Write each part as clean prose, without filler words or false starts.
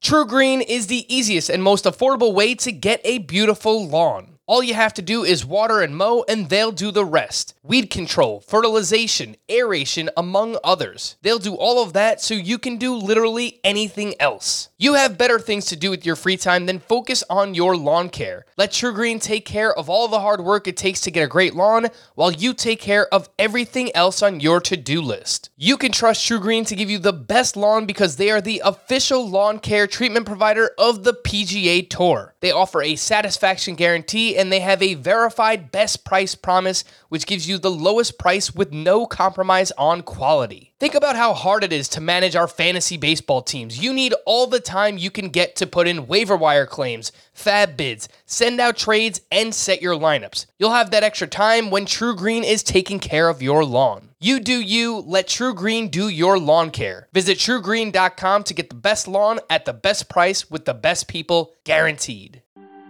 True Green is the easiest and most affordable way to get a beautiful lawn. All you have to do is water and mow, and they'll do the rest. Weed control, fertilization, aeration, among others. They'll do all of that so you can do literally anything else. You have better things to do with your free time than focus on your lawn care. Let True Green take care of all the hard work it takes to get a great lawn, while you take care of everything else on your to-do list. You can trust True Green to give you the best lawn because they are the official lawn care treatment provider of the PGA Tour. They offer a satisfaction guarantee, and they have a verified best price promise, which gives you the lowest price with no compromise on quality. Think about how hard it is to manage our fantasy baseball teams. You need all the time you can get to put in waiver wire claims, fab bids, send out trades, and set your lineups. You'll have that extra time when True Green is taking care of your lawn. You do you, let True Green do your lawn care. Visit truegreen.com to get the best lawn at the best price with the best people, guaranteed.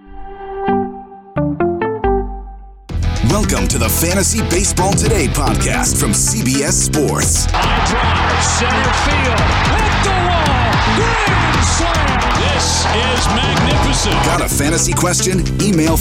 Welcome to the Fantasy Baseball Today podcast from CBS Sports. High drive, center field, hit the wall, grand slam. This is magnificent. Got a fantasy question? Email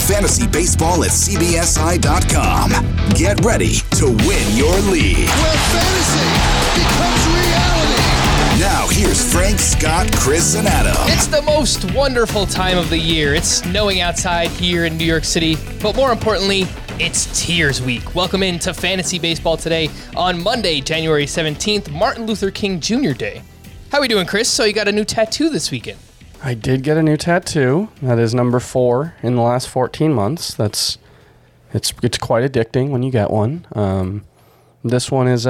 fantasybaseball@cbsi.com. Get ready to win your league. Where fantasy becomes reality. Now here's Frank, Scott, Chris, and Adam. It's the most wonderful time of the year. It's snowing outside here in New York City, but more importantly, it's Tears Week. Welcome into Fantasy Baseball Today on Monday, January 17th, Martin Luther King Jr. Day. How we doing, Chris? So you got a new tattoo this weekend. I did get a new tattoo. That is number 4 in the last 14 months. It's quite addicting when you get one. This one is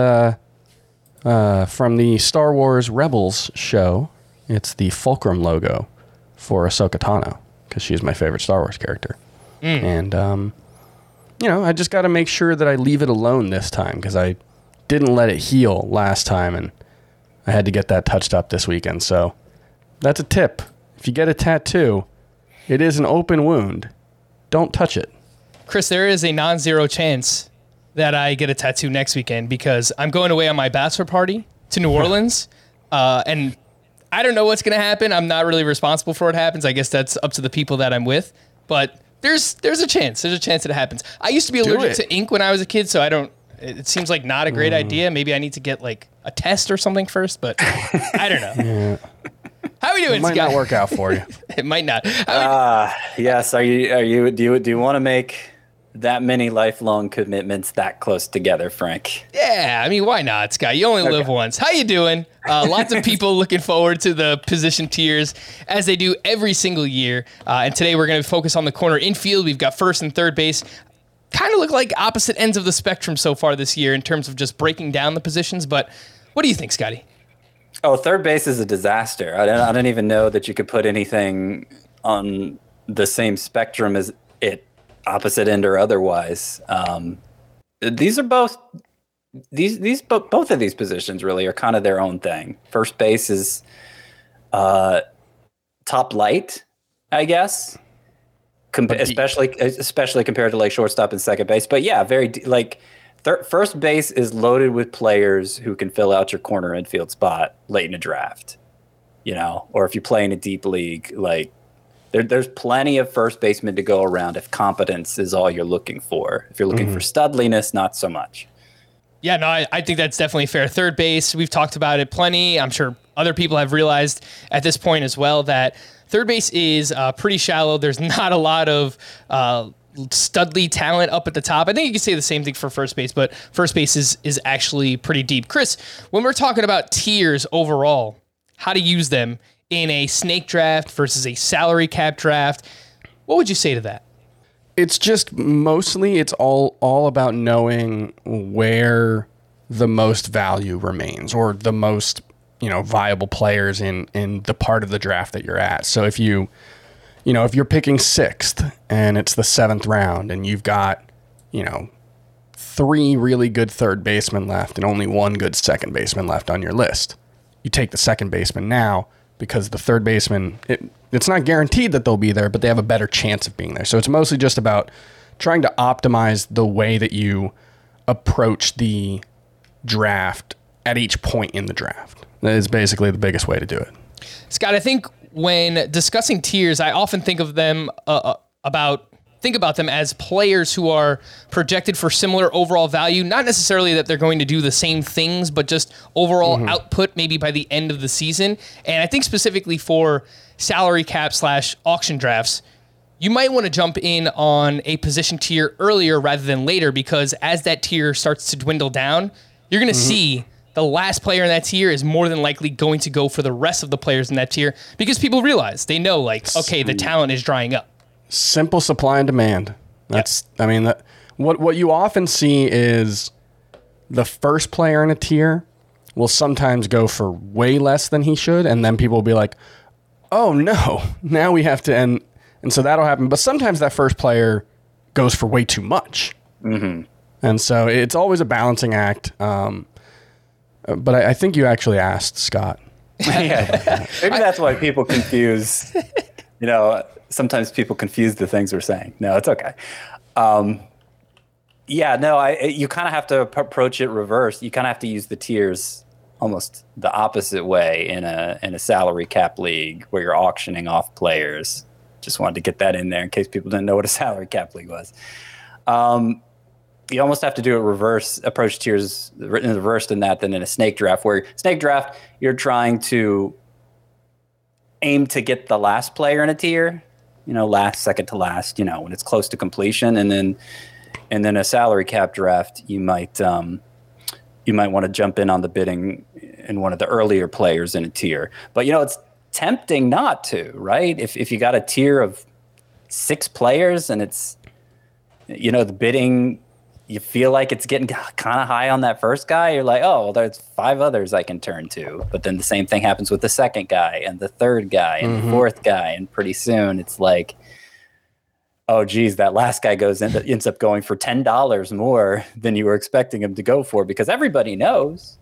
from the Star Wars Rebels show. It's the Fulcrum logo for Ahsoka Tano, because she's my favorite Star Wars character. And I just got to make sure that I leave it alone this time, because I didn't let it heal last time, and I had to get that touched up this weekend. So that's a tip. If you get a tattoo, it is an open wound. Don't touch it. Chris, there is a non-zero chance that I get a tattoo next weekend, because I'm going away on my bachelor party to New Orleans, and I don't know what's going to happen. I'm not really responsible for what happens. I guess that's up to the people that I'm with, but there's a chance. There's a chance that it happens. I used to be allergic to ink when I was a kid, so it seems like not a great idea. Maybe I need to get like a test or something first, but I don't know. Yeah. How are we doing, It might not work out for you. It might not. Yes. Do you want to make that many lifelong commitments that close together, Frank? Yeah, I mean, why not, Scott? You only live once. How you doing? Lots of people looking forward to the position tiers, as they do every single year. And today we're going to focus on the corner infield. We've got first and third base. Kind of look like opposite ends of the spectrum so far this year in terms of just breaking down the positions. But what do you think, Scotty? Oh, third base is a disaster. I don't even know that you could put anything on the same spectrum as it, opposite end or otherwise. These are both both of these positions really are kind of their own thing. First base is top light, I guess, especially compared to like shortstop and second base. But yeah, first base is loaded with players who can fill out your corner infield spot late in a draft, or if you play in a deep league, like there's plenty of first basemen to go around if competence is all you're looking for. If you're looking for studliness, not so much. Yeah, no, I think that's definitely fair. Third base, we've talked about it plenty. I'm sure other people have realized at this point as well that third base is pretty shallow. There's not a lot of studly talent up at the top. I think you can say the same thing for first base, but first base is actually pretty deep. Chris, when we're talking about tiers overall, how to use them in a snake draft versus a salary cap draft, what would you say to that? It's just mostly it's all about knowing where the most value remains, or the most viable players in the part of the draft that you're at. So if you're picking 6th and it's the 7th round and you've got 3 really good third basemen left and only 1 good second baseman left on your list, you take the second baseman now, because the third baseman, it's not guaranteed that they'll be there, but they have a better chance of being there. So it's mostly just about trying to optimize the way that you approach the draft at each point in the draft. That is basically the biggest way to do it. Scott, I think when discussing tiers, I often think of them about them as players who are projected for similar overall value, not necessarily that they're going to do the same things, but just overall output maybe by the end of the season. And I think specifically for salary cap / auction drafts, you might want to jump in on a position tier earlier rather than later, because as that tier starts to dwindle down, you're going to see the last player in that tier is more than likely going to go for the rest of the players in that tier, because people realize, they know, like, okay, the talent is drying up. Simple supply and demand. What you often see is the first player in a tier will sometimes go for way less than he should, and then people will be like, oh no, now we have to, and so that'll happen. But sometimes that first player goes for way too much. And so it's always a balancing act. But I think you actually asked, Scott. Yeah. Maybe that's why people confuse, sometimes people confuse the things we're saying. No, it's okay. You kind of have to approach it reverse. You kind of have to use the tiers almost the opposite way in a salary cap league where you're auctioning off players. Just wanted to get that in there in case people didn't know what a salary cap league was. You almost have to do approach tiers in reverse than that than in a snake draft, where snake draft, you're trying to aim to get the last player in a tier, second to last, when it's close to completion. And then a salary cap draft, you might want to jump in on the bidding in one of the earlier players in a tier. But, it's tempting not to, right? If you got a tier of 6 players and it's, the bidding, you feel like it's getting kind of high on that first guy, you're like, oh, well, there's 5 others I can turn to. But then the same thing happens with the second guy and the third guy and the fourth guy. And pretty soon it's like, oh, geez, that last guy ends up going for $10 more than you were expecting him to go for, because everybody knows.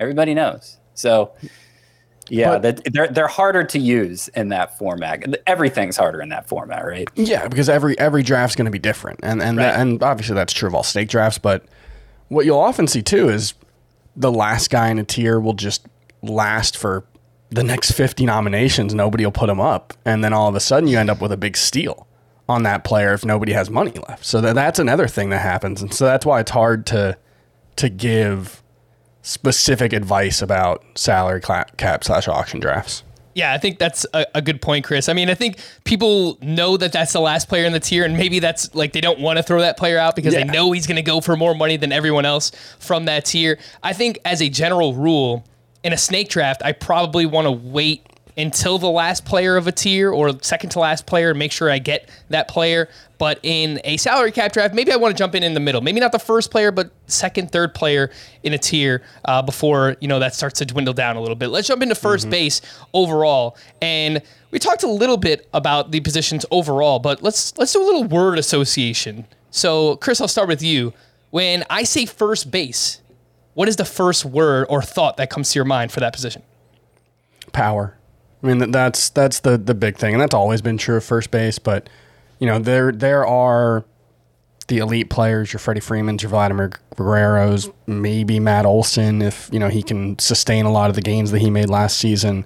So, yeah, they're harder to use in that format. Everything's harder in that format, right? Yeah, because every draft's going to be different, and obviously that's true of all snake drafts. But what you'll often see too is the last guy in a tier will just last for the next 50 nominations. Nobody will put him up, and then all of a sudden you end up with a big steal on that player if nobody has money left. So that's another thing that happens, and so that's why it's hard to give specific advice about salary cap / auction drafts. Yeah, I think that's a good point, Chris. I mean, I think people know that that's the last player in the tier, and maybe that's like they don't want to throw that player out because they know he's going to go for more money than everyone else from that tier. I think as a general rule, in a snake draft, I probably want to wait until the last player of a tier or second to last player and make sure I get that player. But in a salary cap draft, maybe I want to jump in the middle. Maybe not the first player, but second, third player in a tier before that starts to dwindle down a little bit. Let's jump into first base overall. And we talked a little bit about the positions overall, but let's do a little word association. So, Chris, I'll start with you. When I say first base, what is the first word or thought that comes to your mind for that position? Power. I mean, that's the big thing, and that's always been true of first base. But there are the elite players, your Freddie Freemans, your Vladimir Guerreros, maybe Matt Olson if he can sustain a lot of the gains that he made last season.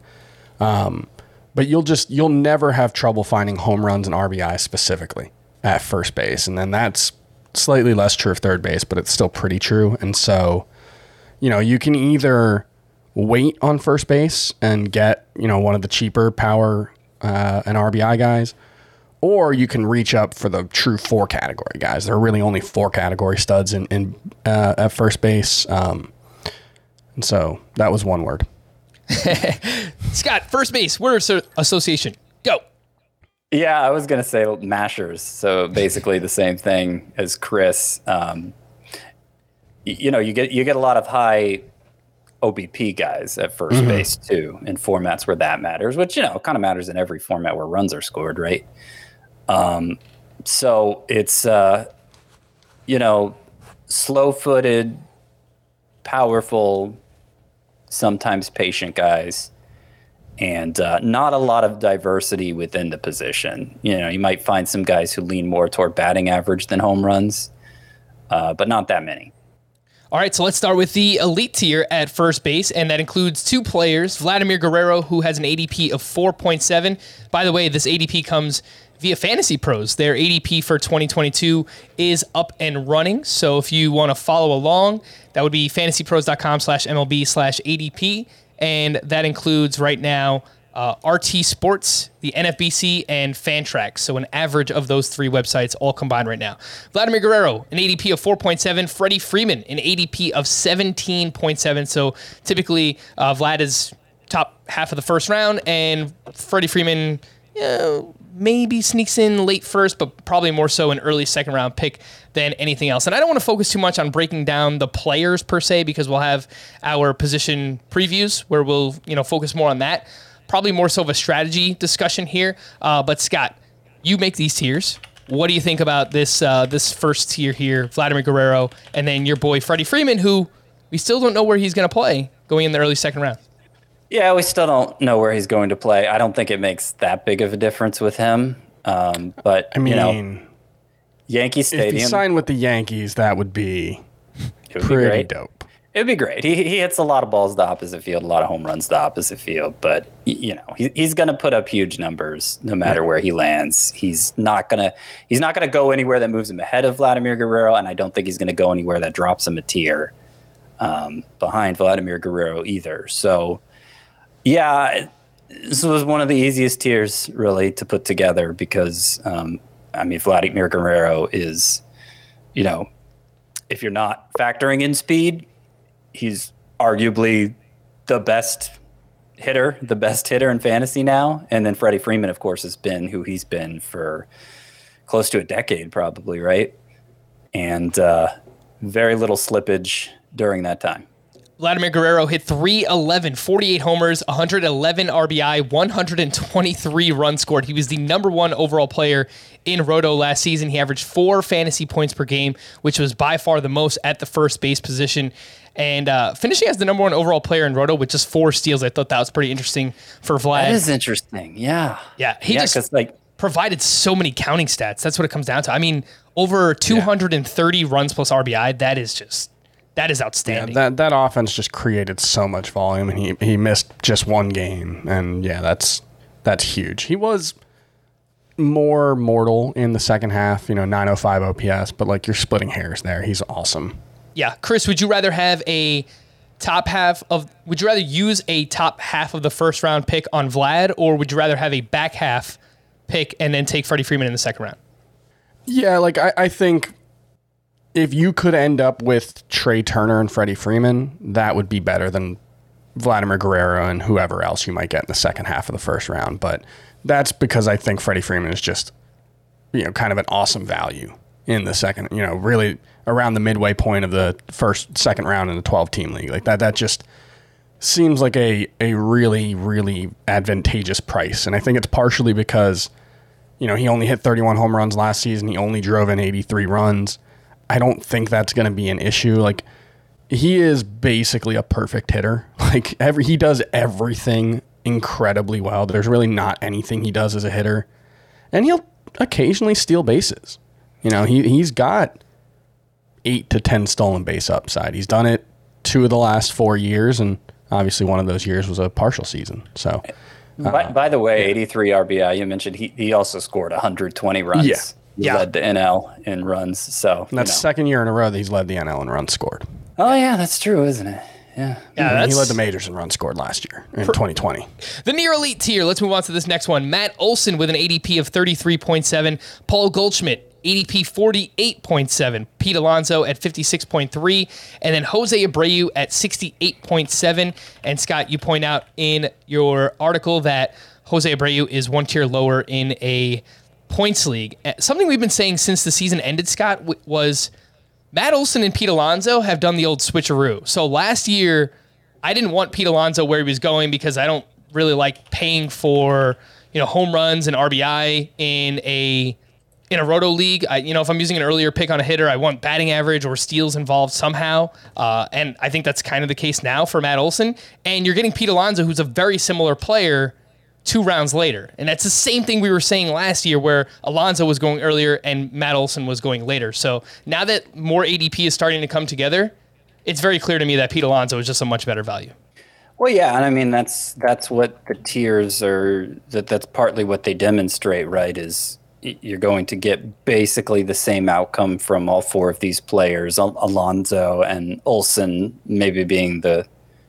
But you'll never have trouble finding home runs and RBI specifically at first base, and then that's slightly less true of third base, but it's still pretty true. And so, you can either wait on first base and get one of the cheaper power and RBI guys, or you can reach up for the true 4 category guys. There are really only 4 category studs in at first base, and so that was one word. Scott, first base word association, go. Yeah, I was gonna say mashers. So basically the same thing as Chris. You get a lot of high OBP guys at first base too, in formats where that matters, which kind of matters in every format where runs are scored, right? So it's slow-footed, powerful, sometimes patient guys, and not a lot of diversity within the position. You might find some guys who lean more toward batting average than home runs, but not that many. All right, so let's start with the elite tier at first base, and that includes 2 players, Vladimir Guerrero, who has an ADP of 4.7. By the way, this ADP comes via Fantasy Pros. Their ADP for 2022 is up and running, so if you want to follow along, that would be fantasypros.com/MLB/ADP, and that includes right now RT Sports, the NFBC, and Fantrax. So an average of those 3 websites all combined right now. Vladimir Guerrero, an ADP of 4.7. Freddie Freeman, an ADP of 17.7. So typically Vlad is top half of the first round, and Freddie Freeman maybe sneaks in late first, but probably more so an early second round pick than anything else. And I don't want to focus too much on breaking down the players per se, because we'll have our position previews where we'll focus more on that. Probably more so of a strategy discussion here. But Scott, you make these tiers. What do you think about this first tier here, Vladimir Guerrero, and then your boy Freddie Freeman, who we still don't know where he's going to play going in the early second round? Yeah, we still don't know where he's going to play. I don't think it makes that big of a difference with him. But I mean, Yankee Stadium. If he signed with the Yankees, that would be it would pretty be dope. It'd be great. He hits a lot of balls to the opposite field, a lot of home runs to the opposite field. But he's going to put up huge numbers no matter where he lands. He's not gonna go anywhere that moves him ahead of Vladimir Guerrero, and I don't think he's going to go anywhere that drops him a tier behind Vladimir Guerrero either. So, yeah, this was one of the easiest tiers really to put together because Vladimir Guerrero is, if you're not factoring in speed, he's arguably the best hitter in fantasy now. And then Freddie Freeman, of course, has been who he's been for close to a decade probably, right? And very little slippage during that time. Vladimir Guerrero hit .311, 48 homers, 111 RBI, 123 runs scored. He was the number 1 overall player in Roto last season. He averaged 4 fantasy points per game, which was by far the most at the first base position. And finishing as the number 1 overall player in Roto with just 4 steals. I thought that was pretty interesting for Vlad. That is interesting, yeah. Yeah, he just provided so many counting stats. That's what it comes down to. I mean, over 230 runs plus RBI, that is outstanding. Yeah, that offense just created so much volume, and he missed just 1 game, and that's huge. He was more mortal in the second half, 905 OPS, but you're splitting hairs there. He's awesome. Yeah, Chris, would you rather use a top half of the first round pick on Vlad, or would you rather have a back half pick and then take Freddie Freeman in the second round? Yeah, I think if you could end up with Trey Turner and Freddie Freeman, that would be better than Vladimir Guerrero and whoever else you might get in the second half of the first round. But that's because I think Freddie Freeman is just, kind of an awesome value in the second, really around the midway point of the second round in the 12-team league. That just seems like a really, really advantageous price. And I think it's partially because, he only hit 31 home runs last season. He only drove in 83 runs. I don't think that's going to be an issue. He is basically a perfect hitter. He does everything incredibly well. There's really not anything he does as a hitter. And he'll occasionally steal bases. He's got 8 to 10 stolen base upside. He's done it 2 of the last 4 years, and obviously one of those years was a partial season. So, by the way, 83 RBI, you mentioned he also scored 120 runs. Yeah. He led the NL in runs. So and that's second year in a row that he's led the NL in runs scored. Oh, yeah, that's true, isn't it? Yeah. He led the majors in runs scored last year in 2020. The near elite tier. Let's move on to this next one. Matt Olson with an ADP of 33.7. Paul Goldschmidt, ADP 48.7. Pete Alonso at 56.3. And then Jose Abreu at 68.7. And Scott, you point out in your article that Jose Abreu is 1 tier lower in a points league. Something we've been saying since the season ended, Scott, was Matt Olson and Pete Alonso have done the old switcheroo. So last year, I didn't want Pete Alonso where he was going because I don't really like paying for home runs and RBI in a roto league. If I'm using an earlier pick on a hitter, I want batting average or steals involved somehow. And I think that's kind of the case now for Matt Olson. And you're getting Pete Alonso, who's a very similar player, 2 rounds later. And that's the same thing we were saying last year where Alonso was going earlier and Matt Olson was going later. So now that more ADP is starting to come together, it's very clear to me that Pete Alonso is just a much better value. Well, yeah, and I mean that's what the tiers are. That's partly what they demonstrate, right? Is you're going to get basically the same outcome from all four of these players, Alonso and Olsen maybe being the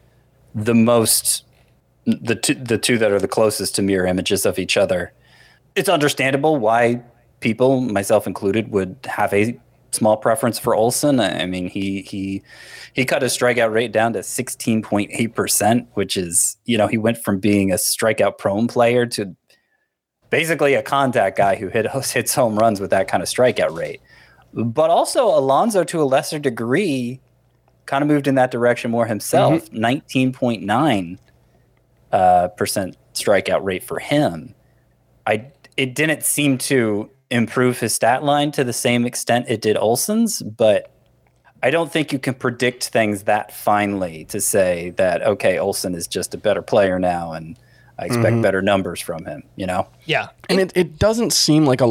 most, the two that are the closest to mirror images of each other. It's understandable why people, myself included, would have a small preference for Olsen. I mean, he cut his strikeout rate down to 16.8%, which is, he went from being a strikeout prone player to basically a contact guy who hits home runs with that kind of strikeout rate. But also Alonso, to a lesser degree, kind of moved in that direction more himself. 19.9% strikeout rate for him. It didn't seem to improve his stat line to the same extent it did Olsen's, but I don't think you can predict things that finely to say that, okay, Olsen is just a better player now and I expect better numbers from him, Yeah. And it doesn't seem like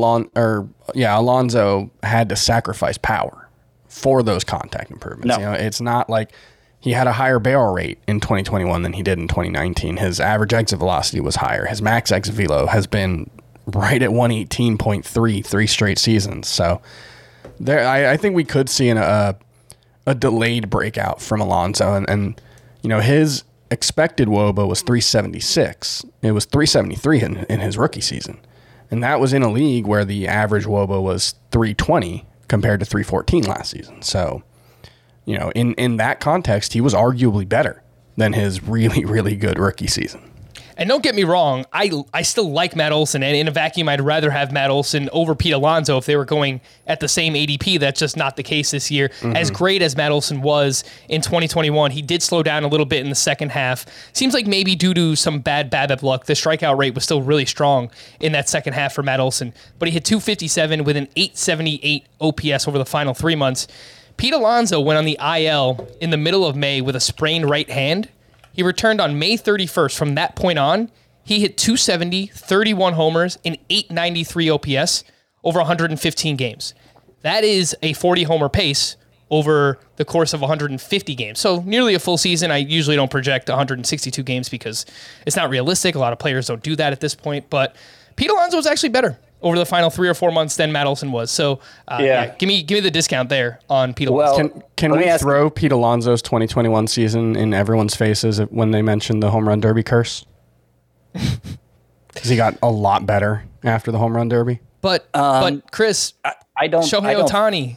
Alonso had to sacrifice power for those contact improvements. No. It's not like he had a higher barrel rate in 2021 than he did in 2019. His average exit velocity was higher. His max exit velo has been right at 118.3 3 straight seasons. So I think we could see a delayed breakout from Alonso, and his expected WOBA was 376. It was 373 in his rookie season. And that was in a league where the average WOBA was 320 compared to 314 last season. So, in that context, he was arguably better than his really, really good rookie season. And don't get me wrong, I still like Matt Olson, and in a vacuum, I'd rather have Matt Olson over Pete Alonso if they were going at the same ADP. That's just not the case this year. As great as Matt Olson was in 2021, he did slow down a little bit in the second half. Seems like maybe due to some bad BABIP luck, the strikeout rate was still really strong in that second half for Matt Olson. But he hit 257 with an 878 OPS over the final 3 months. Pete Alonso went on the IL in the middle of May with a sprained right hand. He returned on May 31st. From that point on, he hit 270, 31 homers, and 893 OPS over 115 games. That is a 40-homer pace over the course of 150 games. So nearly a full season. I usually don't project 162 games because it's not realistic. A lot of players don't do that at this point. But Pete Alonso was actually better over the final 3 or 4 months than Matt Olson was. So give me the discount there on Pete Alonso. Can we throw Pete Alonso's 2021 season in everyone's faces when they mentioned the home run derby curse? Because he got a lot better after the home run derby. But Chris, I don't. Shohei Ohtani.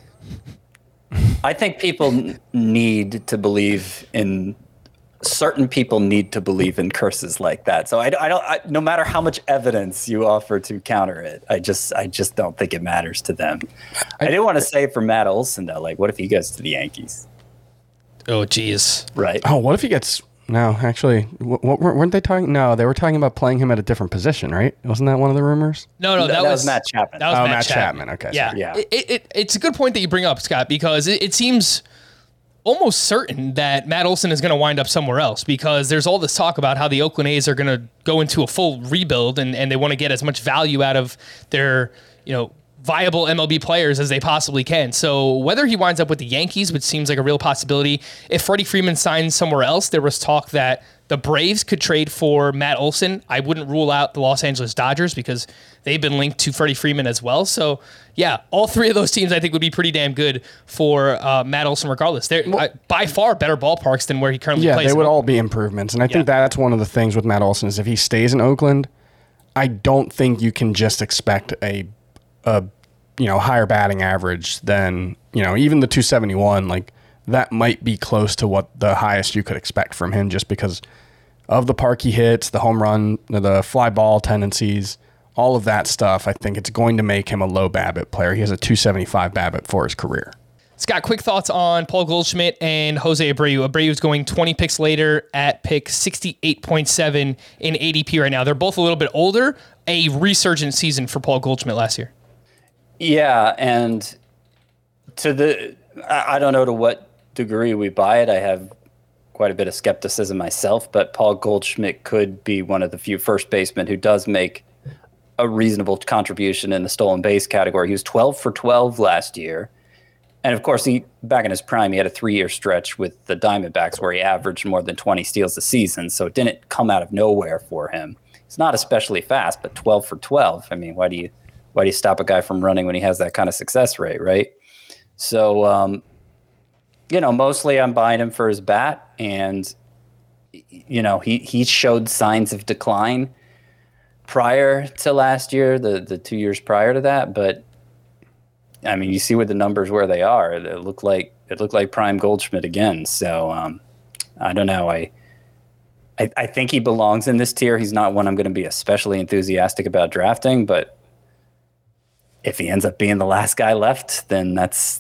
I think people need to believe in. Certain people need to believe in curses like that. So I don't. No matter how much evidence you offer to counter it, I just don't think it matters to them. I didn't want to say for Matt Olson though. Like, what if he goes to the Yankees? Oh, geez. Right. Oh, what if he gets? No, actually, what weren't they talking? No, they were talking about playing him at a different position, right? Wasn't that one of the rumors? No, that was Matt Chapman. That was Matt Chapman. Okay. Yeah. Yeah. It's a good point that you bring up, Scott, because it seems almost certain that Matt Olson is going to wind up somewhere else, because there's all this talk about how the Oakland A's are going to go into a full rebuild and they want to get as much value out of their, viable MLB players as they possibly can. So whether he winds up with the Yankees, which seems like a real possibility, if Freddie Freeman signs somewhere else, there was talk that the Braves could trade for Matt Olson. I wouldn't rule out the Los Angeles Dodgers because they've been linked to Freddie Freeman as well. So yeah, all three of those teams I think would be pretty damn good for Matt Olson regardless. They're by far better ballparks than where he currently plays. Yeah, they would all be improvements. And I think that's one of the things with Matt Olson is if he stays in Oakland, I don't think you can just expect a higher batting average than, even the 271, like that might be close to what the highest you could expect from him just because of the park he hits, the home run, the fly ball tendencies, all of that stuff. I think it's going to make him a low BABIP player. He has a 275 BABIP for his career. Scott, quick thoughts on Paul Goldschmidt and Jose Abreu. Abreu's going 20 picks later at pick 68.7 in ADP right now. They're both a little bit older. A resurgent season for Paul Goldschmidt last year. Yeah, and I don't know to what degree we buy it. I have quite a bit of skepticism myself, but Paul Goldschmidt could be one of the few first basemen who does make a reasonable contribution in the stolen base category. He was 12 for 12 last year, And of course, back in his prime, he had a 3-year stretch with the Diamondbacks where he averaged more than 20 steals a season. So it didn't come out of nowhere for him. He's not especially fast, but 12 for 12. I mean, why do you stop a guy from running when he has that kind of success rate, right? So, mostly I'm buying him for his bat, and he showed signs of decline prior to last year, the 2 years prior to that, but I mean, you see what the numbers where they are. It looked like prime Goldschmidt again. So I don't know. I think he belongs in this tier. He's not one I'm going to be especially enthusiastic about drafting, but if he ends up being the last guy left, then that's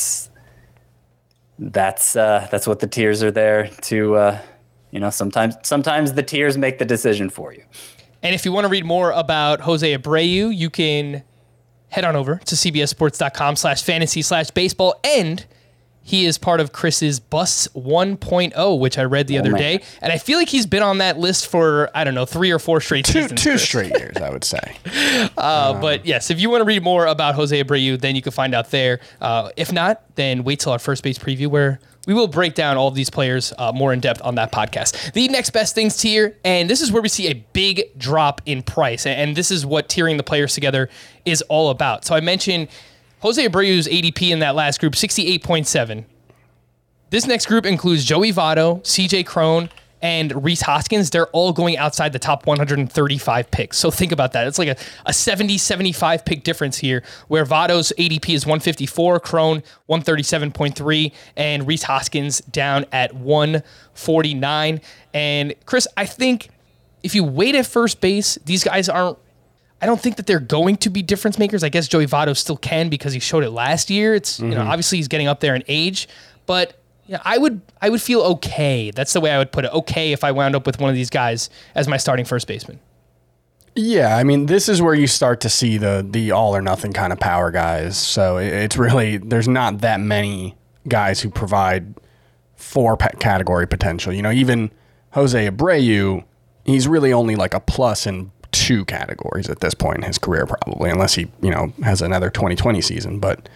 what the tiers are there to. Sometimes the tiers make the decision for you. And if you want to read more about Jose Abreu, you can head on over to cbssports.com/fantasy/baseball. And he is part of Chris's Busts 1.0, which I read the other day. And I feel like he's been on that list for, 3 or 4 straight seasons. Two straight years, I would say. But yes, if you want to read more about Jose Abreu, then you can find out there. If not, then wait till our first base preview where we will break down all of these players more in depth on that podcast. The next best things tier, and this is where we see a big drop in price. And this is what tiering the players together is all about. So I mentioned Jose Abreu's ADP in that last group, 68.7. This next group includes Joey Votto, CJ Cron, and Rhys Hoskins. They're all going outside the top 135 picks. So think about that. It's like a 70-75 pick difference here, where Votto's ADP is 154, Cron 137.3, and Rhys Hoskins down at 149. And Chris, I think if you wait at first base, these guys I don't think that they're going to be difference makers. I guess Joey Votto still can because he showed it last year. It's obviously he's getting up there in age, but I would feel okay. That's the way I would put it. Okay, if I wound up with one of these guys as my starting first baseman. Yeah, I mean, this is where you start to see the all or nothing kind of power guys. So it's really, there's not that many guys who provide 4 category potential. Even Jose Abreu, he's really only like a plus in 2 categories at this point in his career, probably, unless he has another 2020 season. But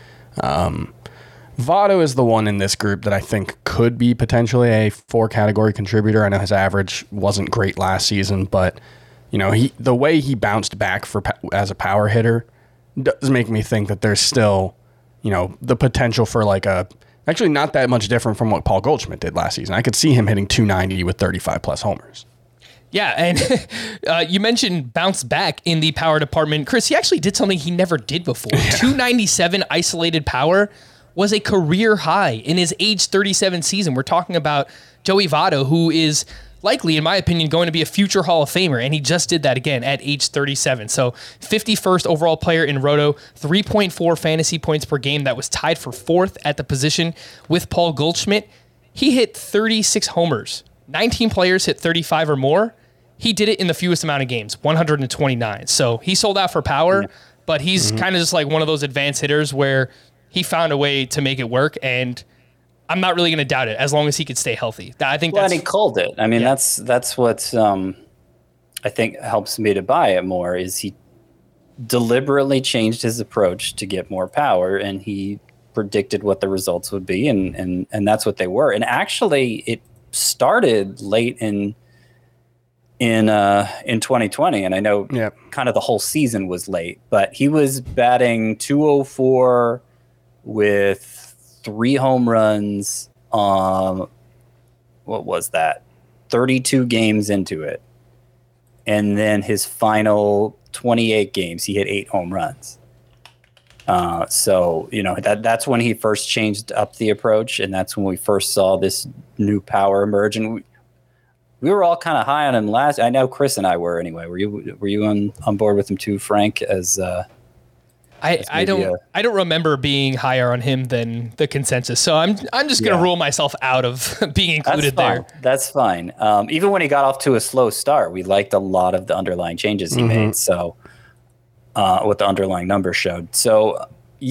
Votto is the one in this group that I think could be potentially a 4 category contributor. I know his average wasn't great last season, but the way he bounced back as a power hitter does make me think that there's still the potential for actually not that much different from what Paul Goldschmidt did last season. I could see him hitting 290 with 35 plus homers. Yeah, and you mentioned bounce back in the power department. Chris, he actually did something he never did before. 297 isolated power was a career high in his age 37 season. We're talking about Joey Votto, who is likely, in my opinion, going to be a future Hall of Famer, and he just did that again at age 37. So 51st overall player in Roto, 3.4 fantasy points per game. That was tied for 4th at the position with Paul Goldschmidt. He hit 36 homers. 19 players hit 35 or more. He did it in the fewest amount of games, 129. So he sold out for power, but he's kind of just like one of those advanced hitters where he found a way to make it work, and I'm not really going to doubt it as long as he could stay healthy. I think and he called it. I mean, that's what I think helps me to buy it more is he deliberately changed his approach to get more power, and he predicted what the results would be, and that's what they were. And actually, it started late in 2020, and I know kind of the whole season was late, but he was batting .204 with 3 home runs. What was that? 32 games into it, and then his final 28 games, he hit 8 home runs. So that's when he first changed up the approach, and that's when we first saw this new power emerge. And we were all kind of high on him last. I know Chris and I were anyway. Were you on board with him too, Frank? I don't remember being higher on him than the consensus. So I'm just going to rule myself out of being included there. That's fine. Even when he got off to a slow start, we liked a lot of the underlying changes he made. So what the underlying numbers showed. So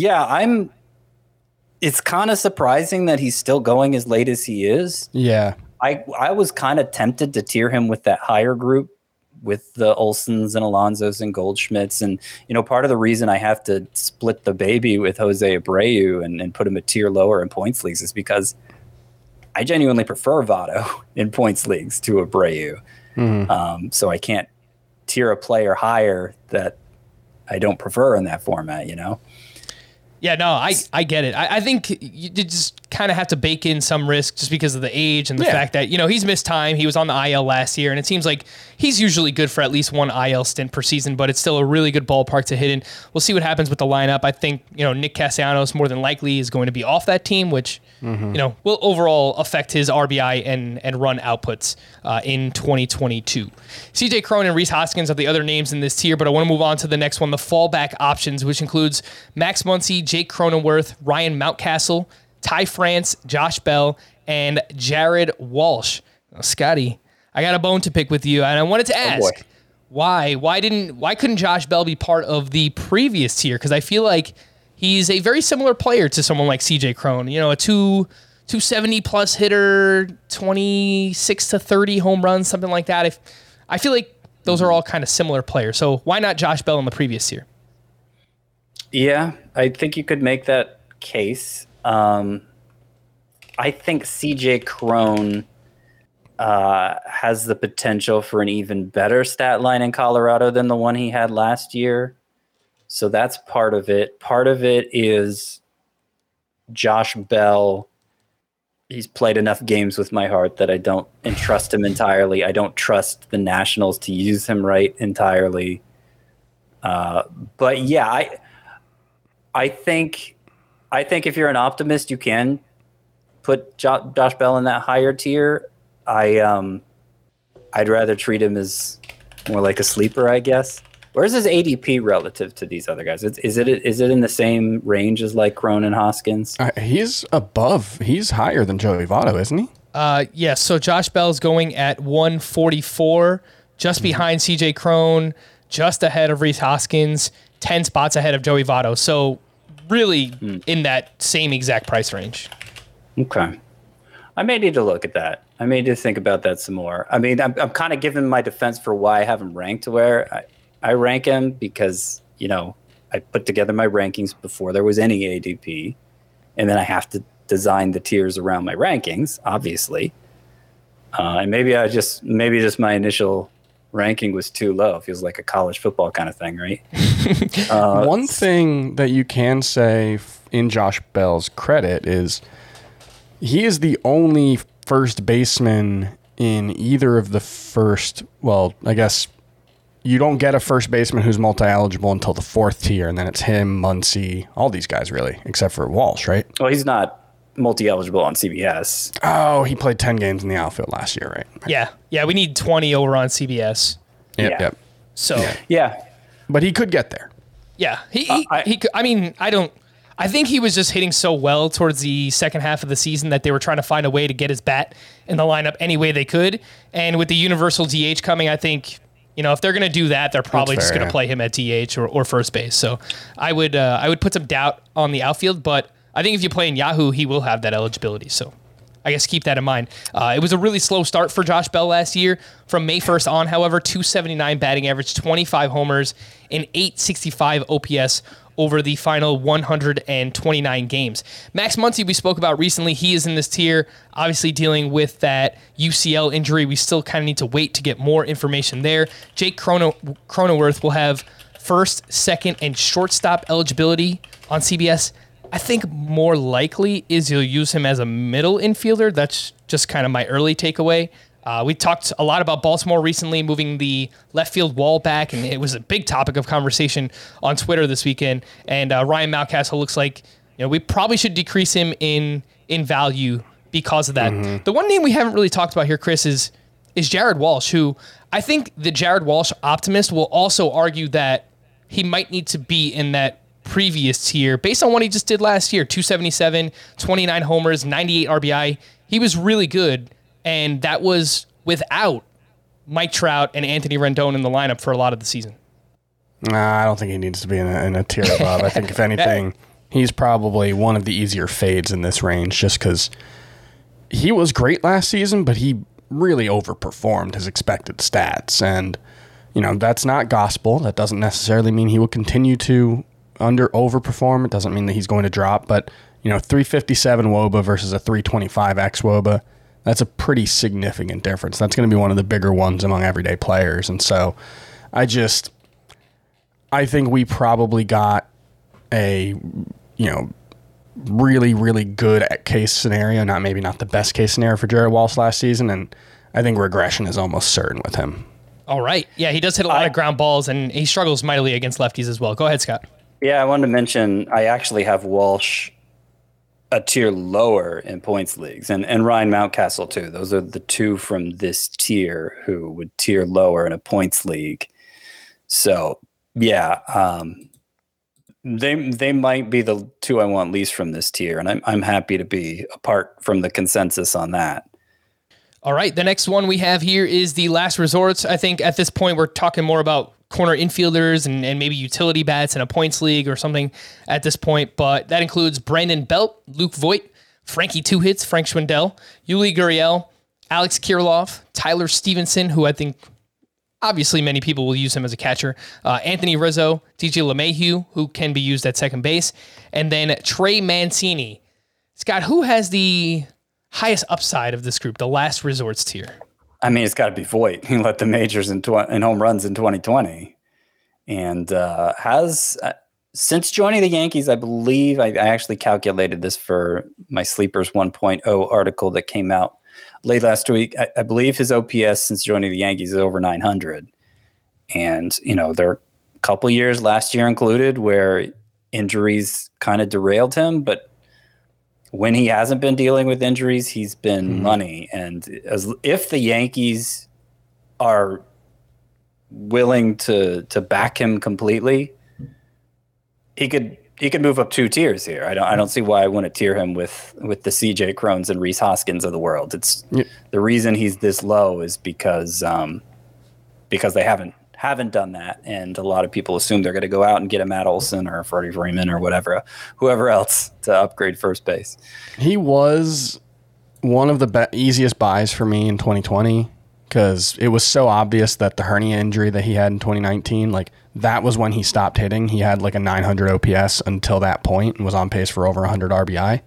it's kind of surprising that he's still going as late as he is. Yeah. I was kind of tempted to tier him with that higher group with the Olsons and Alonsos and Goldschmidts. And, part of the reason I have to split the baby with Jose Abreu and put him a tier lower in points leagues is because I genuinely prefer Votto in points leagues to Abreu. So I can't tier a player higher that I don't prefer in that format, Yeah, no, I get it. I think you just kind of have to bake in some risk just because of the age and the fact that, he's missed time. He was on the IL last year, and it seems like he's usually good for at least one IL stint per season, but it's still a really good ballpark to hit in. We'll see what happens with the lineup. I think, Nick Castellanos more than likely is going to be off that team, which, will overall affect his RBI and run outputs in 2022. CJ Cron and Rhys Hoskins are the other names in this tier, but I want to move on to the next one, the fallback options, which includes Max Muncy, Jake Cronenworth, Ryan Mountcastle, Ty France, Josh Bell, and Jared Walsh. Now, Scotty, I got a bone to pick with you, and I wanted to ask why couldn't Josh Bell be part of the previous tier? Because I feel like he's a very similar player to someone like CJ Cron. A 270 plus hitter, 26 to 30 home runs, something like that. I feel like those are all kind of similar players. So why not Josh Bell in the previous tier? Yeah, I think you could make that case. I think CJ Cron has the potential for an even better stat line in Colorado than the one he had last year. So that's part of it. Part of it is Josh Bell. He's played enough games with my heart that I don't entrust him entirely. I don't trust the Nationals to use him right entirely. But yeah, I think if you're an optimist, you can put Josh Bell in that higher tier. I'd rather treat him as more like a sleeper, I guess. Where's his ADP relative to these other guys? Is it in the same range as like Cron and Hoskins? He's higher than Joey Votto, isn't he? Yes. So Josh Bell's going at 144, just behind CJ Cron, just ahead of Rhys Hoskins, 10 spots ahead of Joey Votto. So really in that same exact price range. Okay. I may need to look at that. I may need to think about that some more. I mean, I'm kind of giving my defense for why I have him ranked where I rank him because, I put together my rankings before there was any ADP, and then I have to design the tiers around my rankings, obviously. And maybe just my initial ranking was too low. It feels like a college football kind of thing, right? One thing that you can say in Josh Bell's credit is he is the only first baseman in either of the first, well, I guess you don't get a first baseman who's multi-eligible until the fourth tier, and then it's him, Muncy, all these guys really, except for Walsh, right? Well, he's not multi-eligible on CBS. Oh, he played 10 games in the outfield last year, right? Yeah, we need 20 over on CBS. Yep. So yeah, but he could get there. Yeah, he could. I mean, I think he was just hitting so well towards the second half of the season that they were trying to find a way to get his bat in the lineup any way they could. And with the universal DH coming, I think, if they're going to do that, they're probably just going to play him at DH or first base. So I would put some doubt on the outfield, but I think if you play in Yahoo, he will have that eligibility. So I guess keep that in mind. It was a really slow start for Josh Bell last year. From May 1st on, however, 279 batting average, 25 homers, and 865 OPS over the final 129 games. Max Muncy, we spoke about recently. He is in this tier, obviously dealing with that UCL injury. We still kind of need to wait to get more information there. Jake Cronenworth will have first, second, and shortstop eligibility on CBS. I think more likely is you'll use him as a middle infielder. That's just kind of my early takeaway. We talked a lot about Baltimore recently, moving the left field wall back, and it was a big topic of conversation on Twitter this weekend. And Ryan Mountcastle looks like we probably should decrease him in value because of that. Mm-hmm. The one name we haven't really talked about here, Chris, is Jared Walsh, who I think the Jared Walsh optimist will also argue that he might need to be in that previous tier based on what he just did last year. 277, 29 homers, 98 RBI. He was really good. And that was without Mike Trout and Anthony Rendon in the lineup for a lot of the season. Nah, I don't think he needs to be in a tier above. I think if anything, he's probably one of the easier fades in this range just because he was great last season, but he really overperformed his expected stats. And that's not gospel. That doesn't necessarily mean he will continue to overperform. It doesn't mean that he's going to drop, but 357 WOBA versus a 325 xWOBA, that's a pretty significant difference. That's going to be one of the bigger ones among everyday players. And so I think we probably got a, really, really good case scenario, maybe not the best case scenario for Jared Walsh last season. And I think regression is almost certain with him. All right. Yeah, he does hit a lot of ground balls, and he struggles mightily against lefties as well. Go ahead, Scott. Yeah, I wanted to mention I actually have Walsh a tier lower in points leagues, and Ryan Mountcastle too. Those are the two from this tier who would tier lower in a points league. So yeah, they might be the two I want least from this tier, and I'm happy to be apart from the consensus on that. All right, the next one we have here is the last resorts. I think at this point we're talking more about corner infielders and maybe utility bats in a points league or something at this point, but that includes Brandon Belt, Luke Voit, Frankie Two Hits, Frank Schwindel, Yuli Gurriel, Alex Kirilloff, Tyler Stevenson, who I think obviously many people will use him as a catcher, Anthony Rizzo, DJ LeMahieu, who can be used at second base, and then Trey Mancini. Scott, who has the highest upside of this group, the last resorts tier? I mean, it's got to be Voit. He led the majors in home runs in 2020, and has since joining the Yankees. I believe I actually calculated this for my Sleepers 1.0 article that came out late last week. I believe his OPS since joining the Yankees is over 900, and there are a couple years, last year included, where injuries kind of derailed him, but when he hasn't been dealing with injuries, he's been money. And if the Yankees are willing to back him completely, he could move up 2 tiers here. I don't see why I wouldn't tier him with the CJ Crones and Rhys Hoskins of the world. It's the reason he's this low is because they haven't done that, and a lot of people assume they're going to go out and get a Matt Olson or a Freddie Freeman or whoever else to upgrade first base. He was one of the easiest buys for me in 2020 because it was so obvious that the hernia injury that he had in 2019, that was when he stopped hitting. He had a 900 OPS until that point and was on pace for over 100 RBI.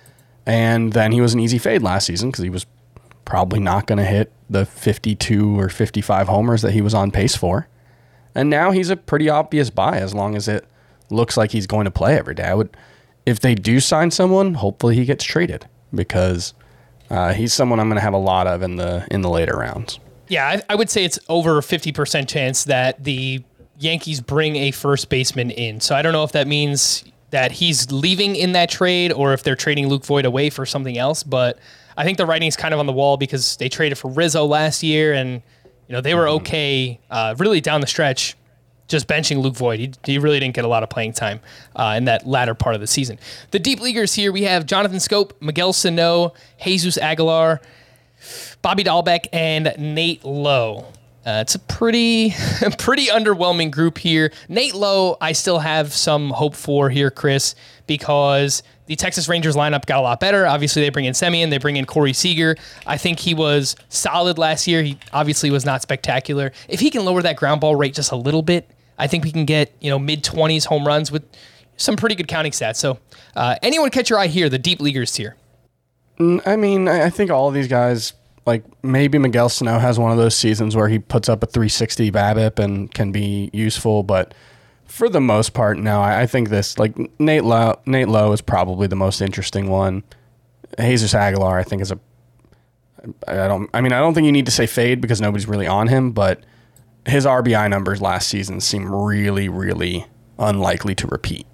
And then he was an easy fade last season because he was probably not going to hit the 52 or 55 homers that he was on pace for. And now he's a pretty obvious buy as long as it looks like he's going to play every day. If they do sign someone, hopefully he gets traded because he's someone I'm going to have a lot of in the later rounds. Yeah, I would say it's over 50% chance that the Yankees bring a first baseman in. So I don't know if that means that he's leaving in that trade or if they're trading Luke Voit away for something else, but I think the writing's kind of on the wall because they traded for Rizzo last year, and they were okay really down the stretch just benching Luke Voit. He really didn't get a lot of playing time in that latter part of the season. The deep leaguers here, we have Jonathan Scope, Miguel Sano, Jesus Aguilar, Bobby Dahlbeck, and Nate Lowe. It's a pretty underwhelming group here. Nate Lowe, I still have some hope for here, Chris, because the Texas Rangers lineup got a lot better. Obviously, they bring in Semien, they bring in Corey Seager. I think he was solid last year. He obviously was not spectacular. If he can lower that ground ball rate just a little bit, I think we can get mid-20s home runs with some pretty good counting stats. So anyone catch your eye here, the deep leaguers tier? I mean, I think all of these guys, maybe Miguel Sano has one of those seasons where he puts up a 360 BABIP and can be useful, but for the most part, no. I think this, Nate Lowe is probably the most interesting one. Jesus Aguilar, I think, is I don't think you need to say fade because nobody's really on him, but his RBI numbers last season seem really, really unlikely to repeat.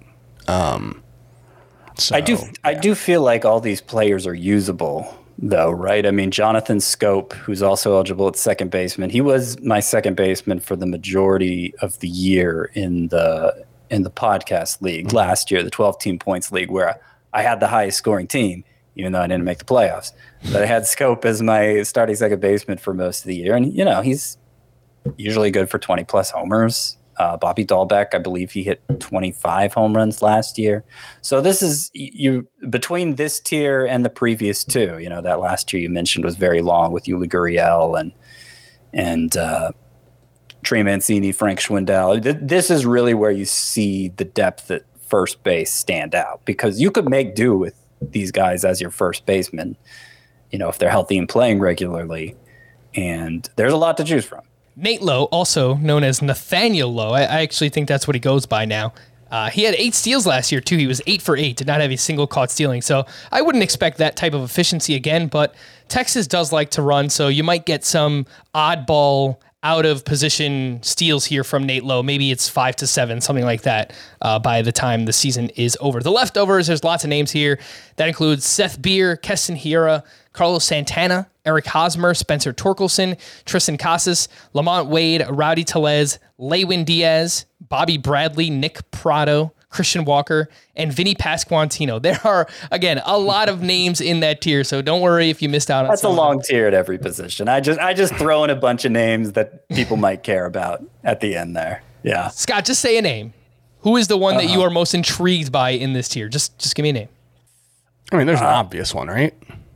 So, I do feel like all these players are usable, though, right? I mean, Jonathan Scope, who's also eligible at second baseman, he was my second baseman for the majority of the year in the podcast league last year, the 12-team points league, where I had the highest scoring team, even though I didn't make the playoffs. But I had Scope as my starting second baseman for most of the year, and he's usually good for 20-plus homers. Bobby Dahlbeck, I believe he hit 25 home runs last year. So this is between this tier and the previous two. That last tier you mentioned was very long with Yuli Gurriel Trey Mancini, Frank Schwindel. This is really where you see the depth at first base stand out, because you could make do with these guys as your first baseman, if they're healthy and playing regularly. And there's a lot to choose from. Nate Lowe, also known as Nathaniel Lowe, I actually think that's what he goes by now. He had 8 steals last year, too. He was 8 for 8, did not have a single caught stealing. So I wouldn't expect that type of efficiency again, but Texas does like to run, so you might get some oddball out of position steals here from Nate Lowe. Maybe it's 5 to 7, something like that, by the time the season is over. The leftovers, there's lots of names here. That includes Seth Beer, Keston Hiura, Carlos Santana, Eric Hosmer, Spencer Torkelson, Tristan Casas, Lamont Wade, Rowdy Tellez, Lewin Diaz, Bobby Bradley, Nick Prado, Christian Walker, and Vinny Pasquantino. There are, again, a lot of names in that tier, so don't worry if you missed out on That's a long tier at every position. I just throw in a bunch of names that people might care about at the end there. Yeah. Scott, just say a name. Who is the one that you are most intrigued by in this tier? Just give me a name. I mean, there's an obvious one, right?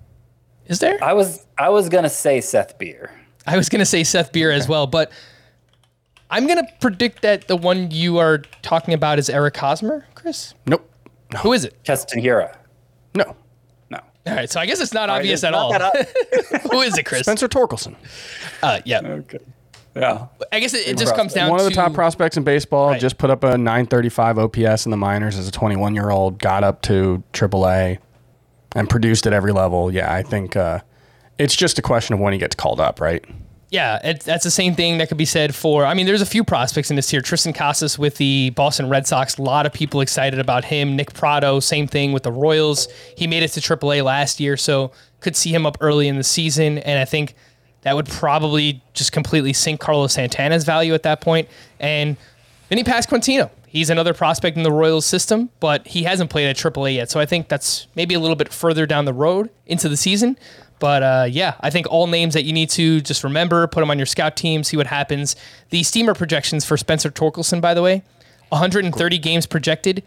Is there? I was gonna say Seth Beer. I was gonna say Seth Beer as well, but I'm gonna predict that the one you are talking about is Eric Hosmer, Chris. Nope. Who is it? Keston Hiura. No. No. All right, so I guess it's not obvious at not all. Who is it, Chris? Spencer Torkelson. Yeah. Okay. Yeah. I guess it just comes down One to of the top prospects in baseball. Right. Just put up a 935 OPS in the minors as a 21-year-old. Got up to AAA and produced at every level. Yeah, I think it's just a question of when he gets called up, right? Yeah, that's the same thing that could be said for, I mean, there's a few prospects in this tier. Tristan Casas with the Boston Red Sox, a lot of people excited about him. Nick Prado, same thing with the Royals. He made it to AAA last year, so could see him up early in the season, and I think that would probably just completely sink Carlos Santana's value at that point. And Vinny Pasquantino, he's another prospect in the Royals system, but he hasn't played at AAA yet, so I think that's maybe a little bit further down the road into the season. But yeah, I think all names that you need to just remember, put them on your scout team, see what happens. The steamer projections for Spencer Torkelson, by the way, 130 games projected,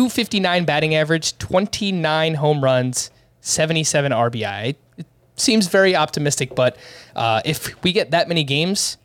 259 batting average, 29 home runs, 77 RBI. It seems very optimistic, but if we get that many games,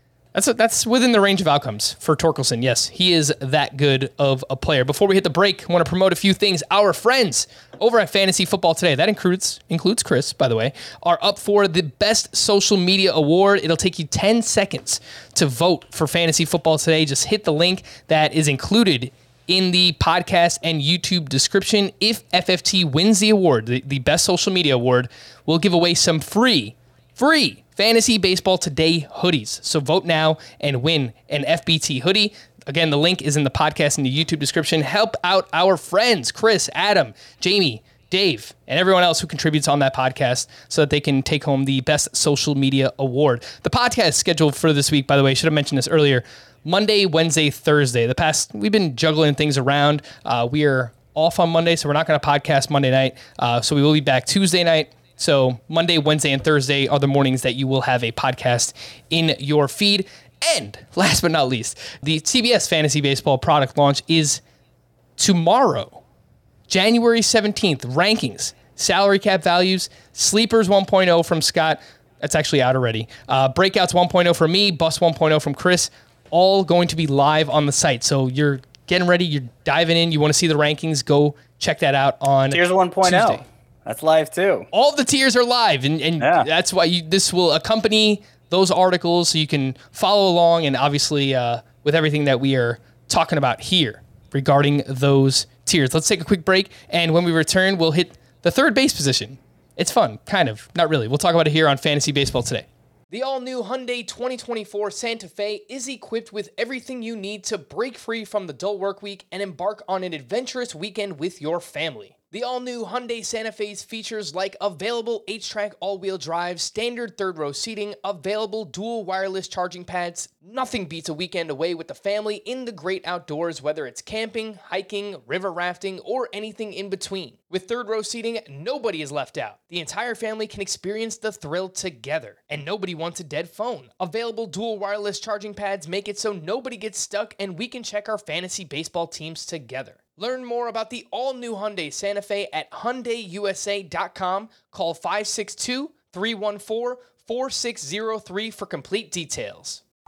that's within the range of outcomes for Torkelson. Yes, he is that good of a player. Before we hit the break, I want to promote a few things. Our friends over at Fantasy Football Today, that includes Chris, by the way, are up for the Best Social Media Award. It'll take you 10 seconds to vote for Fantasy Football Today. Just hit the link that is included in the podcast and YouTube description. If FFT wins the award, the Best Social Media Award, we'll give away some free Fantasy Baseball Today hoodies. So vote now and win an FBT hoodie. Again, the link is in the podcast and the YouTube description. Help out our friends, Chris, Adam, Jamie, Dave, and everyone else who contributes on that podcast so that they can take home the Best Social Media Award. The podcast scheduled for this week, by the way, should have mentioned this earlier, Monday, Wednesday, Thursday. We've been juggling things around. We are off on Monday, so we're not going to podcast Monday night. So we will be back Tuesday night. So Monday, Wednesday, and Thursday are the mornings that you will have a podcast in your feed. And last but not least, the CBS Fantasy Baseball product launch is tomorrow, January 17th. Rankings, salary cap values, Sleepers 1.0 from Scott. That's actually out already. Breakouts 1.0 from me, Bust 1.0 from Chris. All going to be live on the site. So you're getting ready, you're diving in, you want to see the rankings, go check that out on Tiers 1.0. Tuesday. That's live too. All the tiers are live, and Yeah. that's why this will accompany those articles so you can follow along, and obviously with everything that we are talking about here regarding those tiers. Let's take a quick break, and when we return, we'll hit the third base position. It's fun, kind of, not really. We'll talk about it here on Fantasy Baseball Today. The all-new Hyundai 2024 Santa Fe is equipped with everything you need to break free from the dull work week and embark on an adventurous weekend with your family. The all-new Hyundai Santa Fe's features like available H-Track all-wheel drive, standard third-row seating, available dual wireless charging pads. Nothing beats a weekend away with the family in the great outdoors, whether it's camping, hiking, river rafting, or anything in between. With third-row seating, nobody is left out. The entire family can experience the thrill together, and nobody wants a dead phone. Available dual wireless charging pads make it so nobody gets stuck, and we can check our fantasy baseball teams together. Learn more about the all-new Hyundai Santa Fe at HyundaiUSA.com. Call 562-314-4603 for complete details.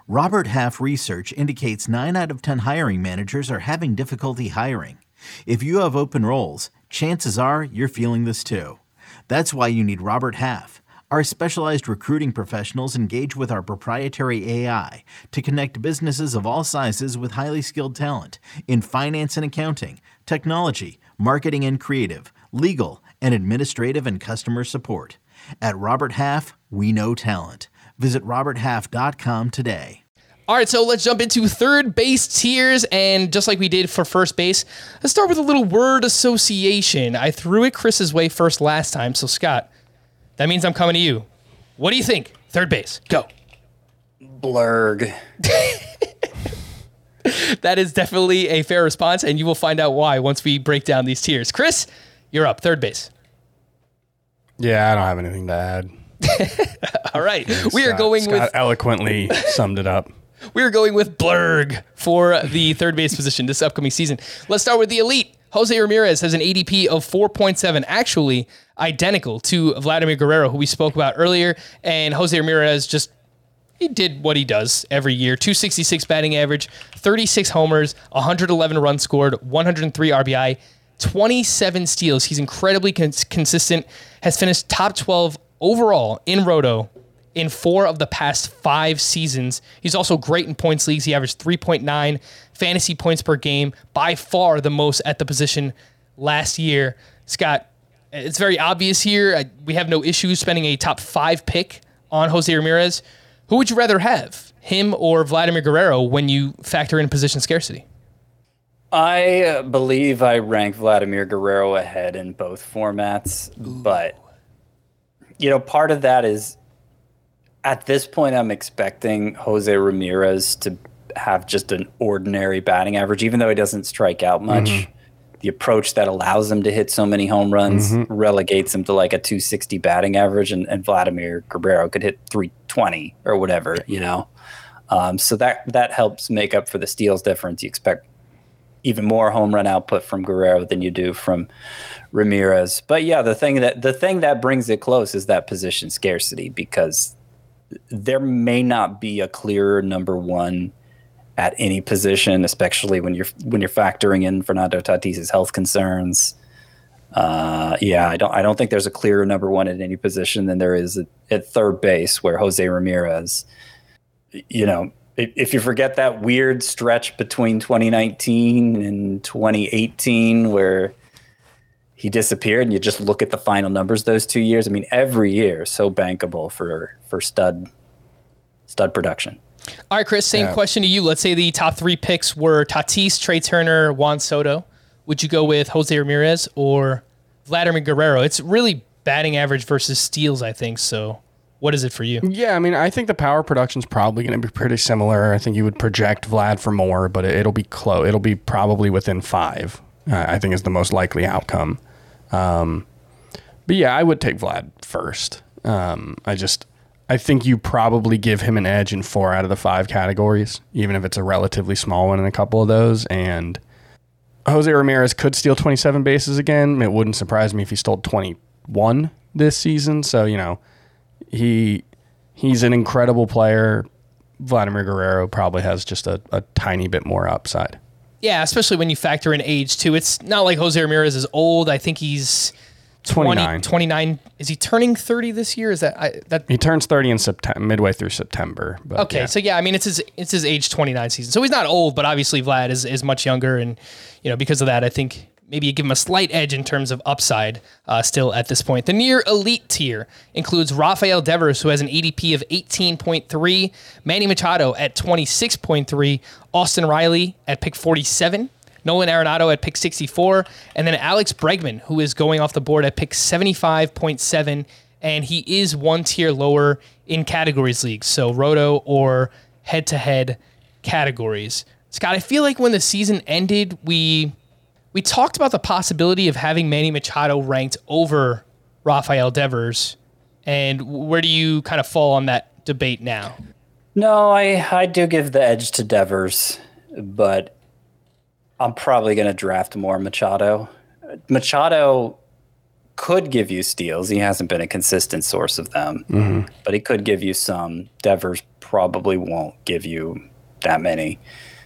Robert Half research indicates 9 out of 10 hiring managers are having difficulty hiring. If you have open roles, chances are you're feeling this too. That's why you need Robert Half. Our specialized recruiting professionals engage with our proprietary AI to connect businesses of all sizes with highly skilled talent in finance and accounting, technology, marketing and creative, legal, and administrative and customer support. At Robert Half, we know talent. Visit roberthalf.com today. All right, so let's jump into third base tiers, and just like we did for first base, let's start with a little word association. I threw it Chris's way first last time, so Scott, that means I'm coming to you. What do you think? Third base, go. Blurg. That is definitely a fair response, and you will find out why once we break down these tiers. Chris, you're up, third base. Yeah, I don't have anything to add. All right, Scott eloquently summed it up. We are going with Blurg for the third base position this upcoming season. Let's start with the elite. Jose Ramirez has an ADP of 4.7, actually identical to Vladimir Guerrero, who we spoke about earlier. And Jose Ramirez he did what he does every year. 266 batting average, 36 homers, 111 runs scored, 103 RBI, 27 steals. He's incredibly consistent, has finished top 12 overall in Roto in 4 of the past 5 seasons. He's also great in points leagues. He averaged 3.9 fantasy points per game, by far the most at the position last year. Scott, it's very obvious here. We have no issues spending a top 5 pick on Jose Ramirez. Who would you rather have, him or Vladimir Guerrero, when you factor in position scarcity? I believe I rank Vladimir Guerrero ahead in both formats, but part of that is at this point I'm expecting Jose Ramirez to have just an ordinary batting average, even though he doesn't strike out much. Mm-hmm. The approach that allows him to hit so many home runs relegates him to like a 260 batting average, and Vladimir Guerrero could hit 320 or whatever, So that helps make up for the steals difference. You expect even more home run output from Guerrero than you do from Ramirez. But yeah, the thing that brings it close is that position scarcity, because there may not be a clear number one at any position, especially when you're factoring in Fernando Tatis's health concerns. I don't think there's a clearer number one at any position than there is at third base, where Jose Ramirez, if you forget that weird stretch between 2019 and 2018 where he disappeared, and you just look at the final numbers those 2 years, I mean, every year so bankable for stud production. All right, Chris, same question to you. Let's say the top 3 picks were Tatis, Trey Turner, Juan Soto. Would you go with Jose Ramirez or Vladimir Guerrero? It's really batting average versus steals, I think. So what is it for you? Yeah, I mean, I think the power production's probably going to be pretty similar. I think you would project Vlad for more, but it'll be close. It'll be probably within 5, I think is the most likely outcome. But yeah, I would take Vlad first. I think you probably give him an edge in 4 out of the 5 categories, even if it's a relatively small one in a couple of those. And Jose Ramirez could steal 27 bases again. It wouldn't surprise me if he stole 21 this season. So, he's an incredible player. Vladimir Guerrero probably has just a tiny bit more upside. Yeah, especially when you factor in age, too. It's not like Jose Ramirez is old. I think he's 29. Is he turning 30 this year? Is that he turns 30 in September, midway through September. But okay, yeah. So yeah, I mean it's his age 29 season, so he's not old, but obviously Vlad is much younger, and because of that, I think maybe you give him a slight edge in terms of upside still at this point. The near elite tier includes Rafael Devers, who has an ADP of 18.3, Manny Machado at 26.3, Austin Riley at pick 47. Nolan Arenado at pick 64, and then Alex Bregman, who is going off the board at pick 75.7, and he is 1 tier lower in categories leagues, so roto or head-to-head categories. Scott, I feel like when the season ended, we talked about the possibility of having Manny Machado ranked over Rafael Devers, and where do you kind of fall on that debate now? No, I do give the edge to Devers, but I'm probably going to draft more Machado. Machado could give you steals. He hasn't been a consistent source of them, but he could give you some. Devers probably won't give you that many.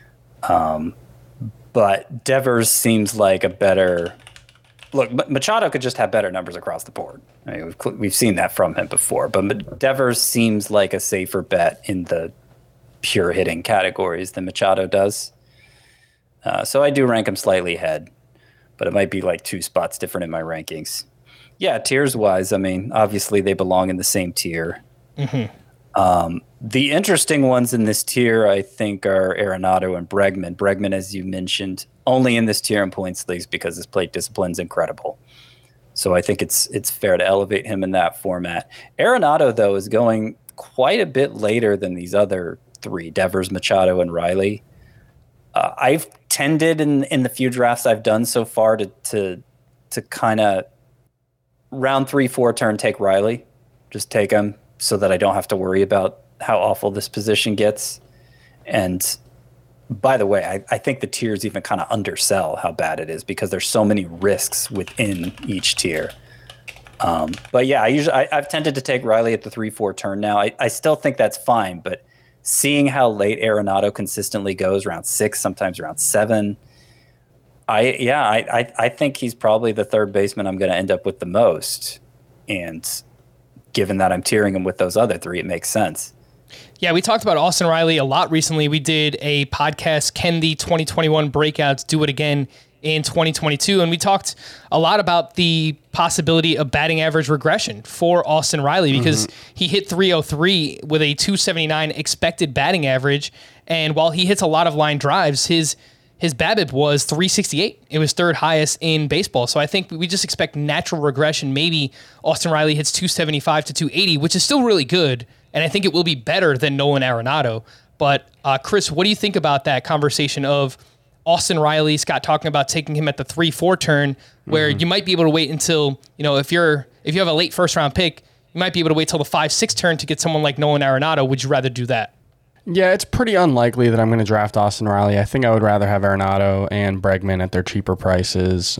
But Devers seems like a better look. Machado could just have better numbers across the board. I mean, we've seen that from him before. But Devers seems like a safer bet in the pure hitting categories than Machado does. So I do rank him slightly ahead, but it might be like 2 spots different in my rankings. Yeah, tiers wise, I mean, obviously they belong in the same tier. The interesting ones in this tier, I think, are Arenado and Bregman. Bregman, as you mentioned, only in this tier in points leagues because his plate discipline's incredible. So I think it's fair to elevate him in that format. Arenado, though, is going quite a bit later than these other 3, Devers, Machado, and Riley. I've tended in the few drafts I've done so far to kind of round 3-4 turn take Riley. Just take him so that I don't have to worry about how awful this position gets. And by the way, I think the tiers even kind of undersell how bad it is because there's so many risks within each tier. But yeah, I've tended to take Riley at the 3-4 turn now. I still think that's fine, but seeing how late Arenado consistently goes, round 6, sometimes round 7, I think he's probably the third baseman I'm going to end up with the most. And given that I'm tiering him with those other 3, it makes sense. Yeah, we talked about Austin Riley a lot recently. We did a podcast, Can the 2021 Breakouts Do It Again in 2022? And we talked a lot about the possibility of batting average regression for Austin Riley because he hit 303 with a 279 expected batting average. And while he hits a lot of line drives, his BABIP was 368. It was third highest in baseball. So I think we just expect natural regression. Maybe Austin Riley hits 275 to 280, which is still really good. And I think it will be better than Nolan Arenado. But Chris, what do you think about that conversation of Austin Riley, Scott talking about taking him at the 3-4 turn, where you might be able to wait until, if you have a late first round pick, you might be able to wait till the 5-6 turn to get someone like Nolan Arenado. Would you rather do that? Yeah, it's pretty unlikely that I'm going to draft Austin Riley. I think I would rather have Arenado and Bregman at their cheaper prices.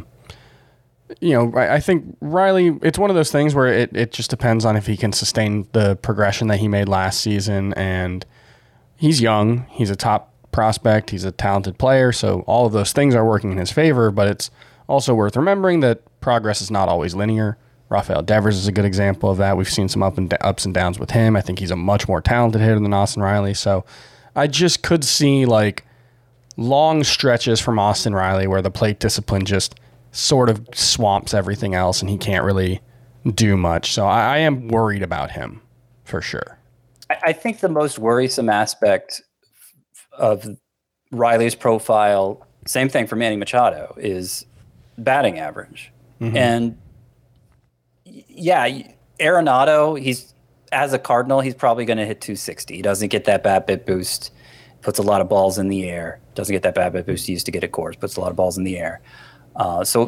I think Riley, it's one of those things where it just depends on if he can sustain the progression that he made last season. And he's young. He's a top prospect. He's a talented player. So all of those things are working in his favor. But it's also worth remembering that progress is not always linear. Rafael Devers is a good example of that. We've seen some ups and downs with him. I think he's a much more talented hitter than Austin Riley. So I just could see like long stretches from Austin Riley where the plate discipline just sort of swamps everything else and he can't really do much. So I am worried about him for sure. I think the most worrisome aspect of Riley's profile, same thing for Manny Machado, is batting average. And yeah, Arenado, he's as a Cardinal, he's probably going to hit 260. He doesn't get that BABIP boost, puts a lot of balls in the air. Doesn't get that BABIP boost he used to get at Coors, puts a lot of balls in the air. So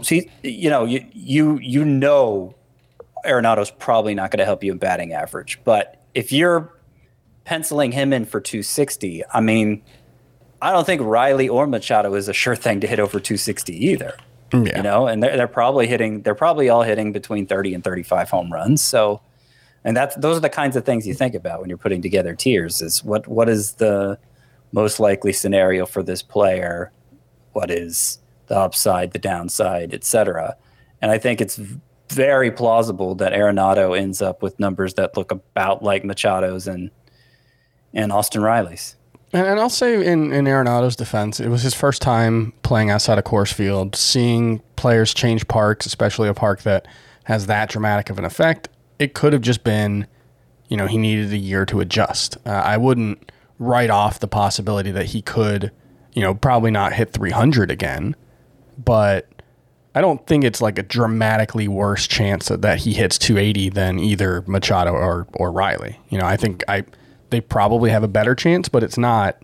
Arenado's probably not going to help you in batting average. But if you're penciling him in for 260, I mean, I don't think Riley or Machado is a sure thing to hit over 260 either. Yeah. And they're probably all hitting between 30 and 35 home runs. So, and those are the kinds of things you think about when you're putting together tiers, is what is the most likely scenario for this player? What is the upside, the downside, etc. And I think it's very plausible that Arenado ends up with numbers that look about like Machado's and Austin Riley's. And I'll say in Arenado's defense, it was his first time playing outside of Coors Field. Seeing players change parks, especially a park that has that dramatic of an effect, it could have just been, he needed a year to adjust. I wouldn't write off the possibility that he could, probably not hit 300 again, but I don't think it's like a dramatically worse chance that he hits 280 than either Machado or Riley. I think they probably have a better chance, but it's not,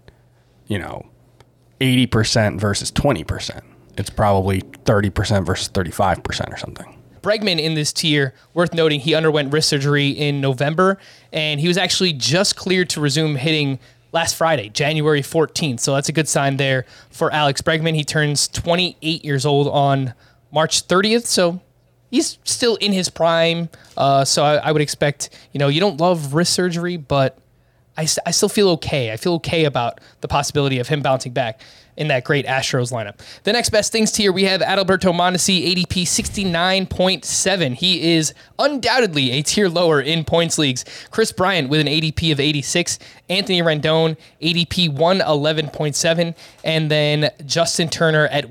80% versus 20%. It's probably 30% versus 35% or something. Bregman in this tier, worth noting, he underwent wrist surgery in November, and he was actually just cleared to resume hitting last Friday, January 14th. So that's a good sign there for Alex Bregman. He turns 28 years old on March 30th, so he's still in his prime. So I would expect, you don't love wrist surgery, but I still feel okay. I feel okay about the possibility of him bouncing back in that great Astros lineup. The next best things tier, we have Adalberto Mondesi, ADP 69.7. He is undoubtedly a tier lower in points leagues. Chris Bryant with an ADP of 86. Anthony Rendon, ADP 111.7. And then Justin Turner at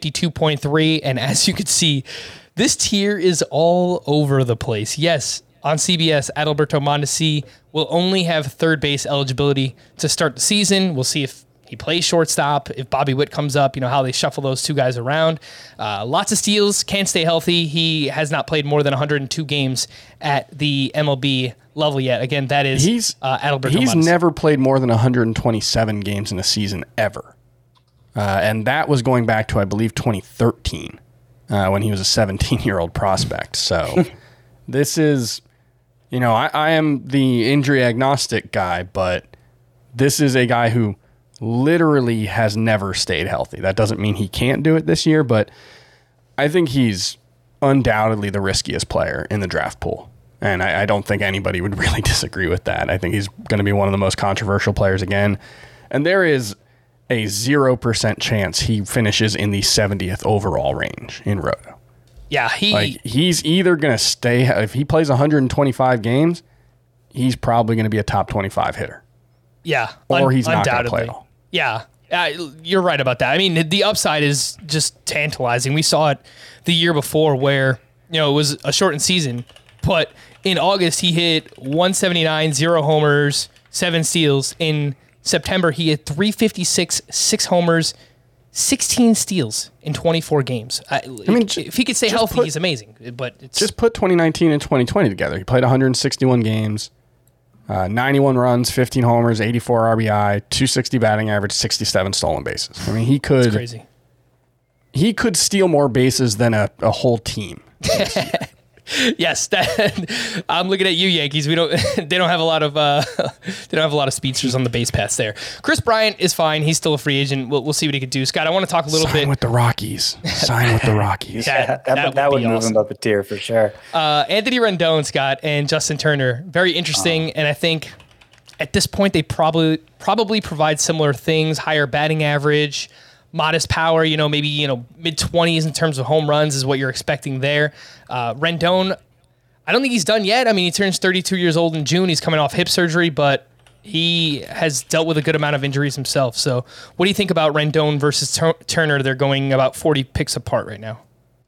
152.3. And as you can see, this tier is all over the place. Yes, on CBS, Adalberto Mondesi will only have third base eligibility to start the season. We'll see if he plays shortstop, if Bobby Witt comes up, how they shuffle those two guys around. Lots of steals, can't stay healthy. He has not played more than 102 games at the MLB level yet. Again, that is Adalberto Mondesi. He's never played more than 127 games in a season ever. And that was going back to, I believe, 2013 when he was a 17-year-old prospect. So this is, I am the injury agnostic guy, but this is a guy who literally has never stayed healthy. That doesn't mean he can't do it this year, but I think he's undoubtedly the riskiest player in the draft pool. And I don't think anybody would really disagree with that. I think he's going to be one of the most controversial players again. And there is a 0% chance he finishes in the 70th overall range in Roto. Yeah, he's either going to stay, if he plays 125 games, he's probably going to be a top 25 hitter. Yeah. Or he's not going to play at all. Yeah. You're right about that. I mean, the upside is just tantalizing. We saw it the year before where, it was a shortened season, but in August he hit 179, 0 homers, 7 steals. In September he hit 356, 6 homers, 16 steals in 24 games. I mean, if he could stay healthy, he's amazing. But just put 2019 and 2020 together. He played 161 games. 91 runs, 15 homers, 84 RBI, 260 batting average, 67 stolen bases. I mean, he could. That's crazy. He could steal more bases than a whole team. Yes, I'm looking at you, Yankees. They don't have a lot of speedsters on the base paths there. Chris Bryant is fine. He's still a free agent. We'll see what he could do. Scott, I want to talk a little bit. Sign with the Rockies. That would move him up a tier for sure. Anthony Rendon, Scott, and Justin Turner, very interesting. And I think at this point they probably provide similar things: higher batting average, modest power, maybe, mid-20s in terms of home runs is what you're expecting there. Rendon, I don't think he's done yet. I mean, he turns 32 years old in June. He's coming off hip surgery, but he has dealt with a good amount of injuries himself. So what do you think about Rendon versus Turner? They're going about 40 picks apart right now.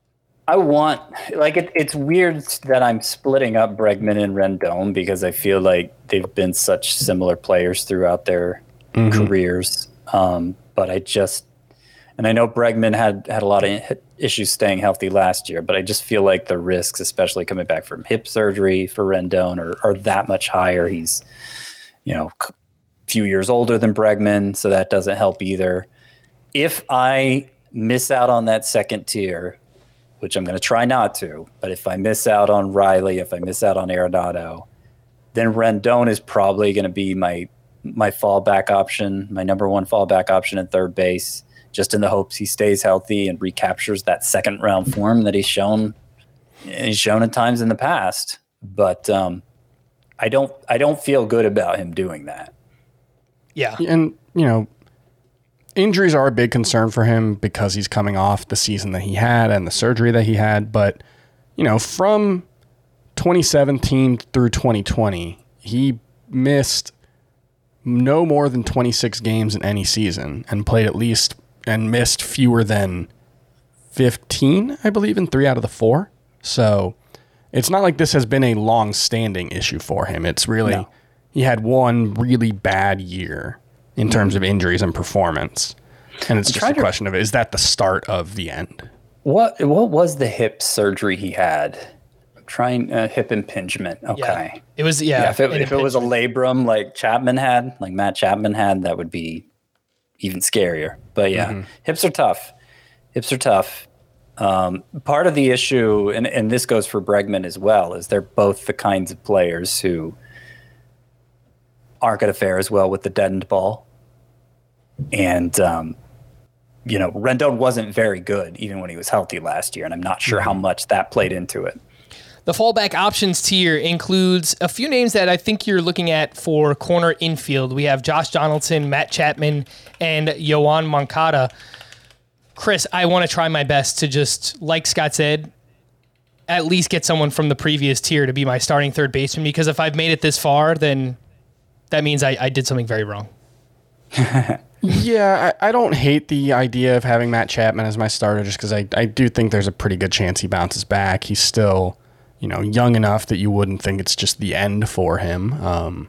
It's weird that I'm splitting up Bregman and Rendon because I feel like they've been such similar players throughout their careers. But and I know Bregman had a lot of issues staying healthy last year, but I just feel like the risks, especially coming back from hip surgery for Rendon, are that much higher. He's, a few years older than Bregman, so that doesn't help either. If I miss out on that second tier, which I'm going to try not to, but if I miss out on Riley, if I miss out on Arenado, then Rendon is probably going to be my fallback option, my number one fallback option at third base, just in the hopes he stays healthy and recaptures that second round form that he's shown at times in the past. But I don't feel good about him doing that. Yeah. And, injuries are a big concern for him because he's coming off the season that he had and the surgery that he had. But, from 2017 through 2020, he missed no more than 26 games in any season and played at least and missed fewer than 15, I believe, in 3 out of the 4. So it's not like this has been a long-standing issue for him. It's really, he had one really bad year in terms of injuries and performance. And it's just a question of, is that the start of the end? What was the hip surgery he had? I'm trying hip impingement. Okay. Yeah. It was, if it was a labrum like Matt Chapman had, that would be even scarier. But hips are tough. Part of the issue, and this goes for Bregman as well, is they're both the kinds of players who aren't going to fare as well with the deadened ball. And Rendon wasn't very good even when he was healthy last year, and I'm not sure how much that played into it. The fallback options tier includes a few names that I think you're looking at for corner infield. We have Josh Donaldson, Matt Chapman, and Yoan Moncada. Chris, I want to try my best to just, like Scott said, at least get someone from the previous tier to be my starting third baseman, because if I've made it this far, then that means I did something very wrong. Yeah, I don't hate the idea of having Matt Chapman as my starter just because I do think there's a pretty good chance he bounces back. He's still, young enough that you wouldn't think it's just the end for him. One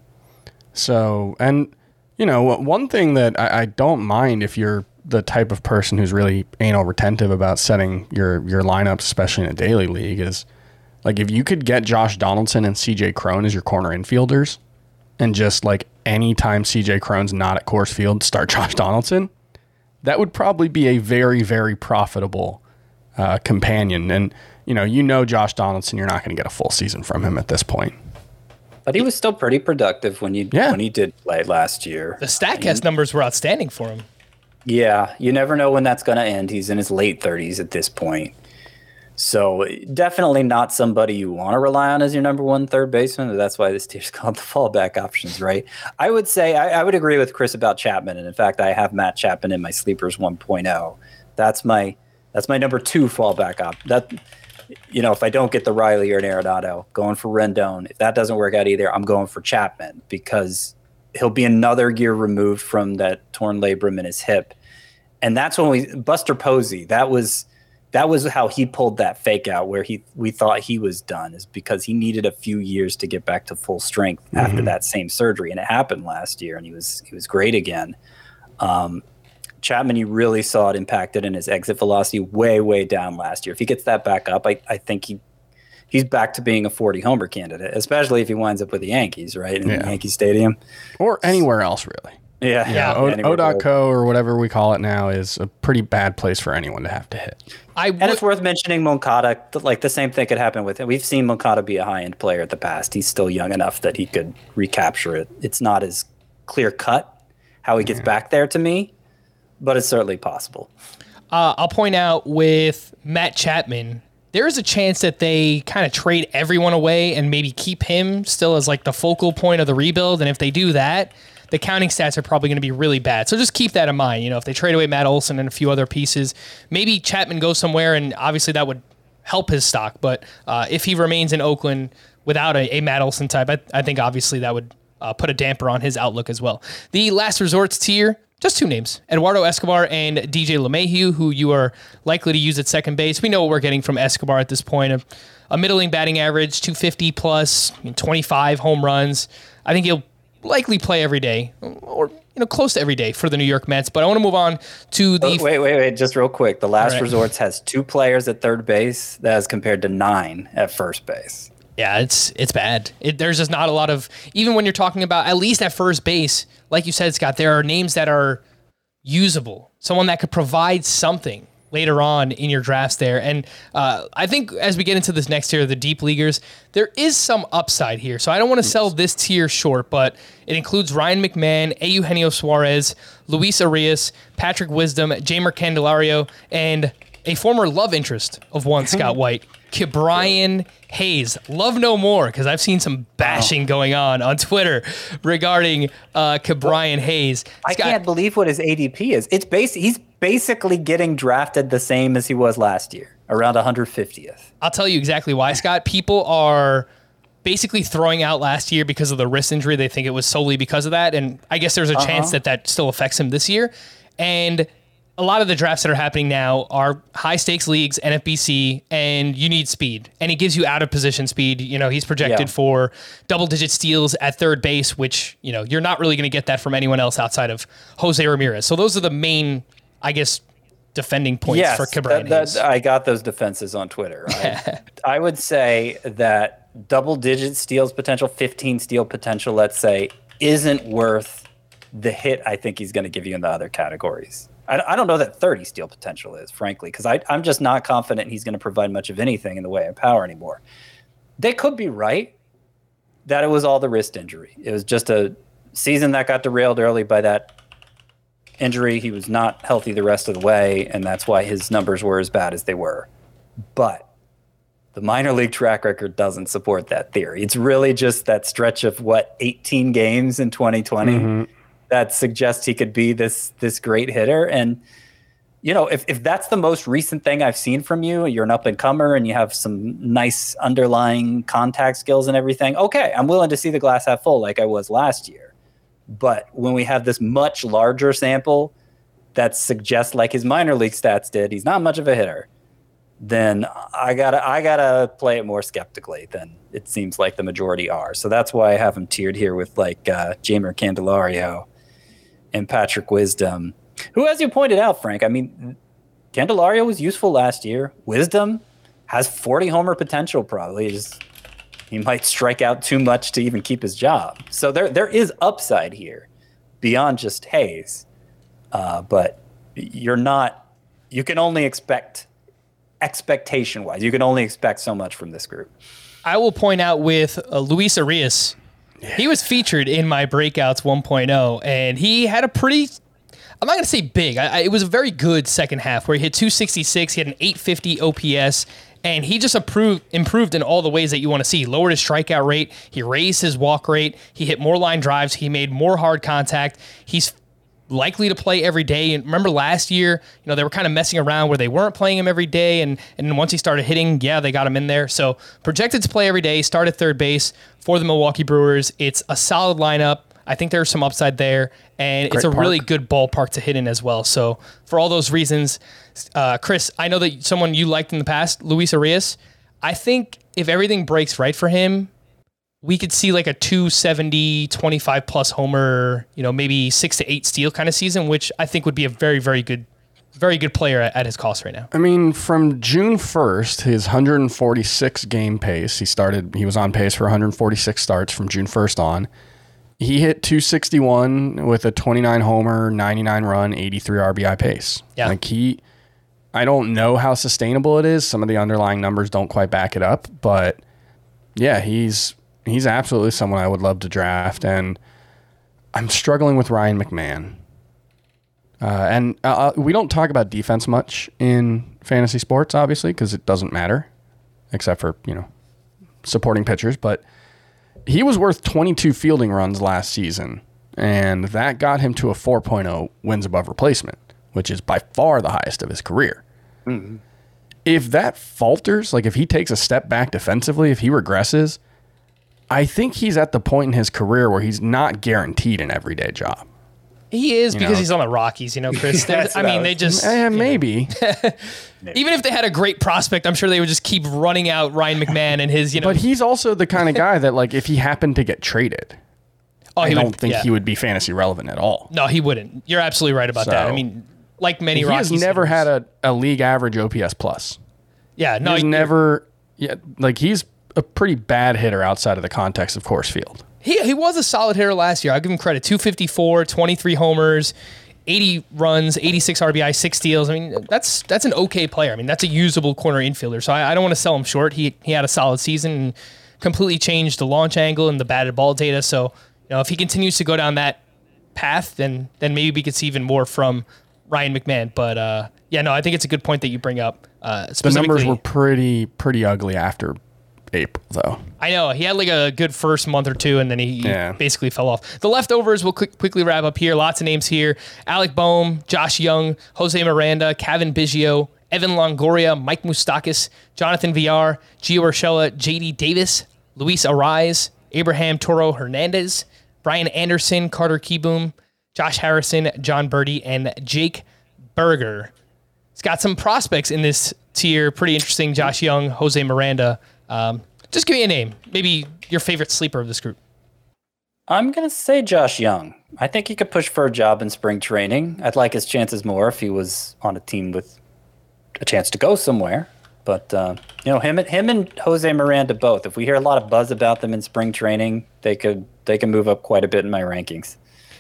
thing that I don't mind if you're the type of person who's really anal retentive about setting your lineups, especially in a daily league, is like if you could get Josh Donaldson and CJ Cron as your corner infielders and just like anytime CJ Cron's not at Coors Field, start Josh Donaldson, that would probably be a very, very profitable companion. And, Josh Donaldson, you're not going to get a full season from him at this point. But he was still pretty productive when he did play last year. The StatCast numbers were outstanding for him. Yeah, you never know when that's going to end. He's in his late 30s at this point. So definitely not somebody you want to rely on as your number one third baseman. That's why this tier's called the fallback options, right? I would say I would agree with Chris about Chapman. And in fact, I have Matt Chapman in my Sleepers 1.0. That's my number two fallback op. If I don't get the Riley or an Arenado, going for Rendon. If that doesn't work out either, I'm going for Chapman because he'll be another year removed from that torn labrum in his hip. And that's when Buster Posey, that was how he pulled that fake out where we thought he was done, is because he needed a few years to get back to full strength after that same surgery. And it happened last year and he was great again. Chapman, you really saw it impacted in his exit velocity way, way down last year. If he gets that back up, I think he's back to being a 40 homer candidate, especially if he winds up with the Yankees, right? In Yankee Stadium. Or anywhere else, really. Yeah. O.co or whatever we call it now is a pretty bad place for anyone to have to hit. And it's worth mentioning Moncada. Like the same thing could happen with him. We've seen Moncada be a high-end player in the past. He's still young enough that he could recapture it. It's not as clear-cut how he gets back there to me, but it's certainly possible. I'll point out with Matt Chapman, there is a chance that they kind of trade everyone away and maybe keep him still as like the focal point of the rebuild. And if they do that, the counting stats are probably going to be really bad. So just keep that in mind. If they trade away Matt Olson and a few other pieces, maybe Chapman goes somewhere, and obviously that would help his stock. But if he remains in Oakland without a Matt Olson type, I think obviously that would put a damper on his outlook as well. The last resorts tier, just two names, Eduardo Escobar and DJ LeMahieu, who you are likely to use at second base. We know what we're getting from Escobar at this point, a middling batting average, 250 plus, 25 home runs. I think he'll likely play every day, or close to every day for the New York Mets. But I want to move on to the... Wait, just real quick. The last resorts has 2 players at third base, that is compared to 9 at first base. Yeah, it's bad. There's just not a lot of, even when you're talking about, at least at first base, like you said, Scott, there are names that are usable, someone that could provide something later on in your drafts there. And I think as we get into this next tier, the deep leaguers, there is some upside here. So I don't want to sell this tier short, but it includes Ryan McMahon, Eugenio Suarez, Luis Arias, Patrick Wisdom, Jamer Candelario, and a former love interest of one Scott White, Ke'Bryan Hayes. Love no more, because I've seen some bashing going on Twitter regarding Ke'Bryan Hayes. I can't believe what his ADP is. He's basically getting drafted the same as he was last year, around 150th. I'll tell you exactly why, Scott. People are basically throwing out last year because of the wrist injury. They think it was solely because of that, and I guess there's a chance that still affects him this year. And a lot of the drafts that are happening now are high stakes leagues, NFBC, and you need speed. And he gives you out of position speed. He's projected for double digit steals at third base, which, you're not really going to get that from anyone else outside of Jose Ramirez. So those are the main, I guess, defending points for Ke'Bryan Hayes. I got those defenses on Twitter. I would say that double digit steals potential, 15 steal potential, let's say, isn't worth the hit I think he's going to give you in the other categories. I don't know that 30 steal potential is, frankly, because I'm just not confident he's going to provide much of anything in the way of power anymore. They could be right that it was all the wrist injury. It was just a season that got derailed early by that injury. He was not healthy the rest of the way, and that's why his numbers were as bad as they were. But the minor league track record doesn't support that theory. It's really just that stretch of 18 games in 2020 that suggests he could be this great hitter. And if that's the most recent thing I've seen from you, you're an up and comer and you have some nice underlying contact skills and everything. Okay, I'm willing to see the glass half full like I was last year. But when we have this much larger sample that suggests, like his minor league stats did, he's not much of a hitter, then I gotta play it more skeptically than it seems like the majority are. So that's why I have him tiered here with Jeimer Candelario and Patrick Wisdom, who, as you pointed out, Frank, I mean, Candelario was useful last year. Wisdom has 40 homer potential probably. He might strike out too much to even keep his job. So there is upside here beyond just Hayes. But you can only expectation-wise, you can only expect so much from this group. I will point out with Luis Arias, he was featured in my Breakouts 1.0, and he had a pretty, I'm not going to say big, it was a very good second half where he hit 266, he had an 850 OPS, and he just improved in all the ways that you want to see. He lowered his strikeout rate, he raised his walk rate, he hit more line drives, he made more hard contact, he's likely to play every day. And remember last year, they were kind of messing around where they weren't playing him every day. And once he started hitting, they got him in there. So projected to play every day, start at third base for the Milwaukee Brewers. It's a solid lineup. I think there's some upside there. And it's a really good ballpark to hit in as well. So for all those reasons, Chris, I know that someone you liked in the past, Luis Arias. I think if everything breaks right for him, we could see like a 270, 25 plus homer, maybe 6 to 8 steal kind of season, which I think would be a very, very good player at his cost right now. I mean, from June 1st, his 146 game pace, he was on pace for 146 starts from June 1st on. He hit 261 with a 29 homer, 99 run, 83 RBI pace. Yeah. I don't know how sustainable it is. Some of the underlying numbers don't quite back it up, but yeah, he's absolutely someone I would love to draft, and I'm struggling with Ryan McMahon. And we don't talk about defense much in fantasy sports, obviously, because it doesn't matter, except for, supporting pitchers. But he was worth 22 fielding runs last season, and that got him to a 4.0 wins above replacement, which is by far the highest of his career. Mm-hmm. If that falters, like if he takes a step back defensively, if he regresses, I think he's at the point in his career where he's not guaranteed an everyday job. He is because he's on the Rockies, Chris. They just... maybe. Even if they had a great prospect, I'm sure they would just keep running out Ryan McMahon and his, But he's also the kind of guy that, like, if he happened to get traded, I don't think he would be fantasy relevant at all. No, he wouldn't. You're absolutely right about that. I mean, like many Rockies... He has never had a league average OPS plus. Yeah, no. He's never... Yeah, like, he's a pretty bad hitter outside of the context of Coors Field. He was a solid hitter last year. I'll give him credit. 254, 23 homers, 80 runs, 86 RBI, 6 steals. I mean, that's an okay player. I mean, that's a usable corner infielder. So I don't want to sell him short. He had a solid season and completely changed the launch angle and the batted ball data. So, if he continues to go down that path, then maybe we could see even more from Ryan McMahon. But I think it's a good point that you bring up. The numbers were pretty ugly after April, though. I know. He had like a good first month or two, and then he basically fell off. The leftovers, we'll quickly wrap up here. Lots of names here. Alec Boehm, Josh Young, Jose Miranda, Kevin Biggio, Evan Longoria, Mike Moustakas, Jonathan Villar, Gio Urshela, J.D. Davis, Luis Arraez, Abraham Toro Hernandez, Brian Anderson, Carter Kieboom, Josh Harrison, John Birdie, and Jake Berger. It's got some prospects in this tier. Pretty interesting. Josh Young, Jose Miranda. Just give me a name. Maybe your favorite sleeper of this group. I'm going to say Josh Young. I think he could push for a job in spring training. I'd like his chances more if he was on a team with a chance to go somewhere. But, him and Jose Miranda both, if we hear a lot of buzz about them in spring training, they can move up quite a bit in my rankings.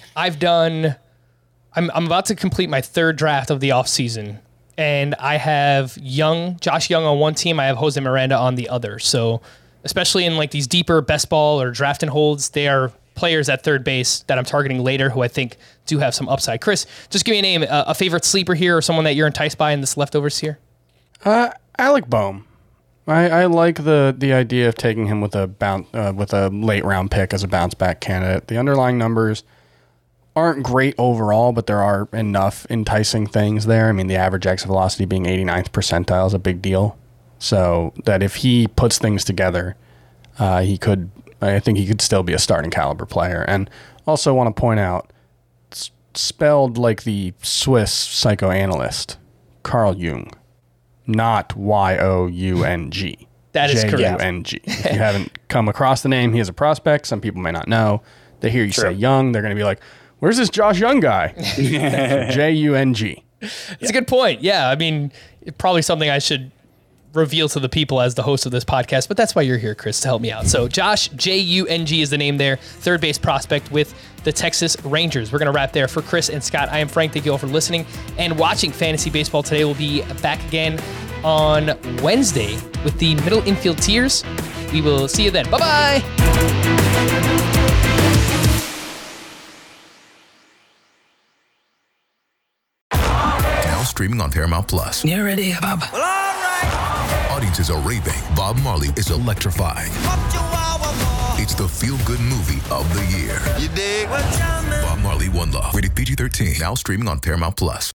I'm about to complete my third draft of the offseason. And I have Josh Young on one team. I have Jose Miranda on the other. So especially in like these deeper best ball or draft and holds, they are players at third base that I'm targeting later who I think do have some upside. Chris, just give me a name, a favorite sleeper here or someone that you're enticed by in this leftovers here. Alec Boehm. I like the idea of taking him with a late round pick as a bounce back candidate. The underlying numbers aren't great overall, but there are enough enticing things there. I mean, the average exit velocity being 89th percentile is a big deal. So that if he puts things together, I think he could still be a starting caliber player. And also want to point out, it's spelled like the Swiss psychoanalyst Carl Jung, not Y-O-U-N-G. That is correct. J-U-N-G. If you haven't come across the name, he is a prospect. Some people may not know. They hear you say Young, they're going to be like, where's this Josh Young guy? J-U-N-G. It's a good point. Yeah, I mean, probably something I should reveal to the people as the host of this podcast, but that's why you're here, Chris, to help me out. So Josh, J-U-N-G is the name there, third base prospect with the Texas Rangers. We're going to wrap there. For Chris and Scott, I am Frank. Thank you all for listening and watching Fantasy Baseball today. We'll be back again on Wednesday with the middle infield tiers. We will see you then. Bye-bye. Streaming on Paramount Plus. You ready, Bob? Well, all right. Audiences are raving. Bob Marley is electrifying. It's the feel-good movie of the year. You dig? Bob Marley, One Love. Rated PG-13. Now streaming on Paramount Plus.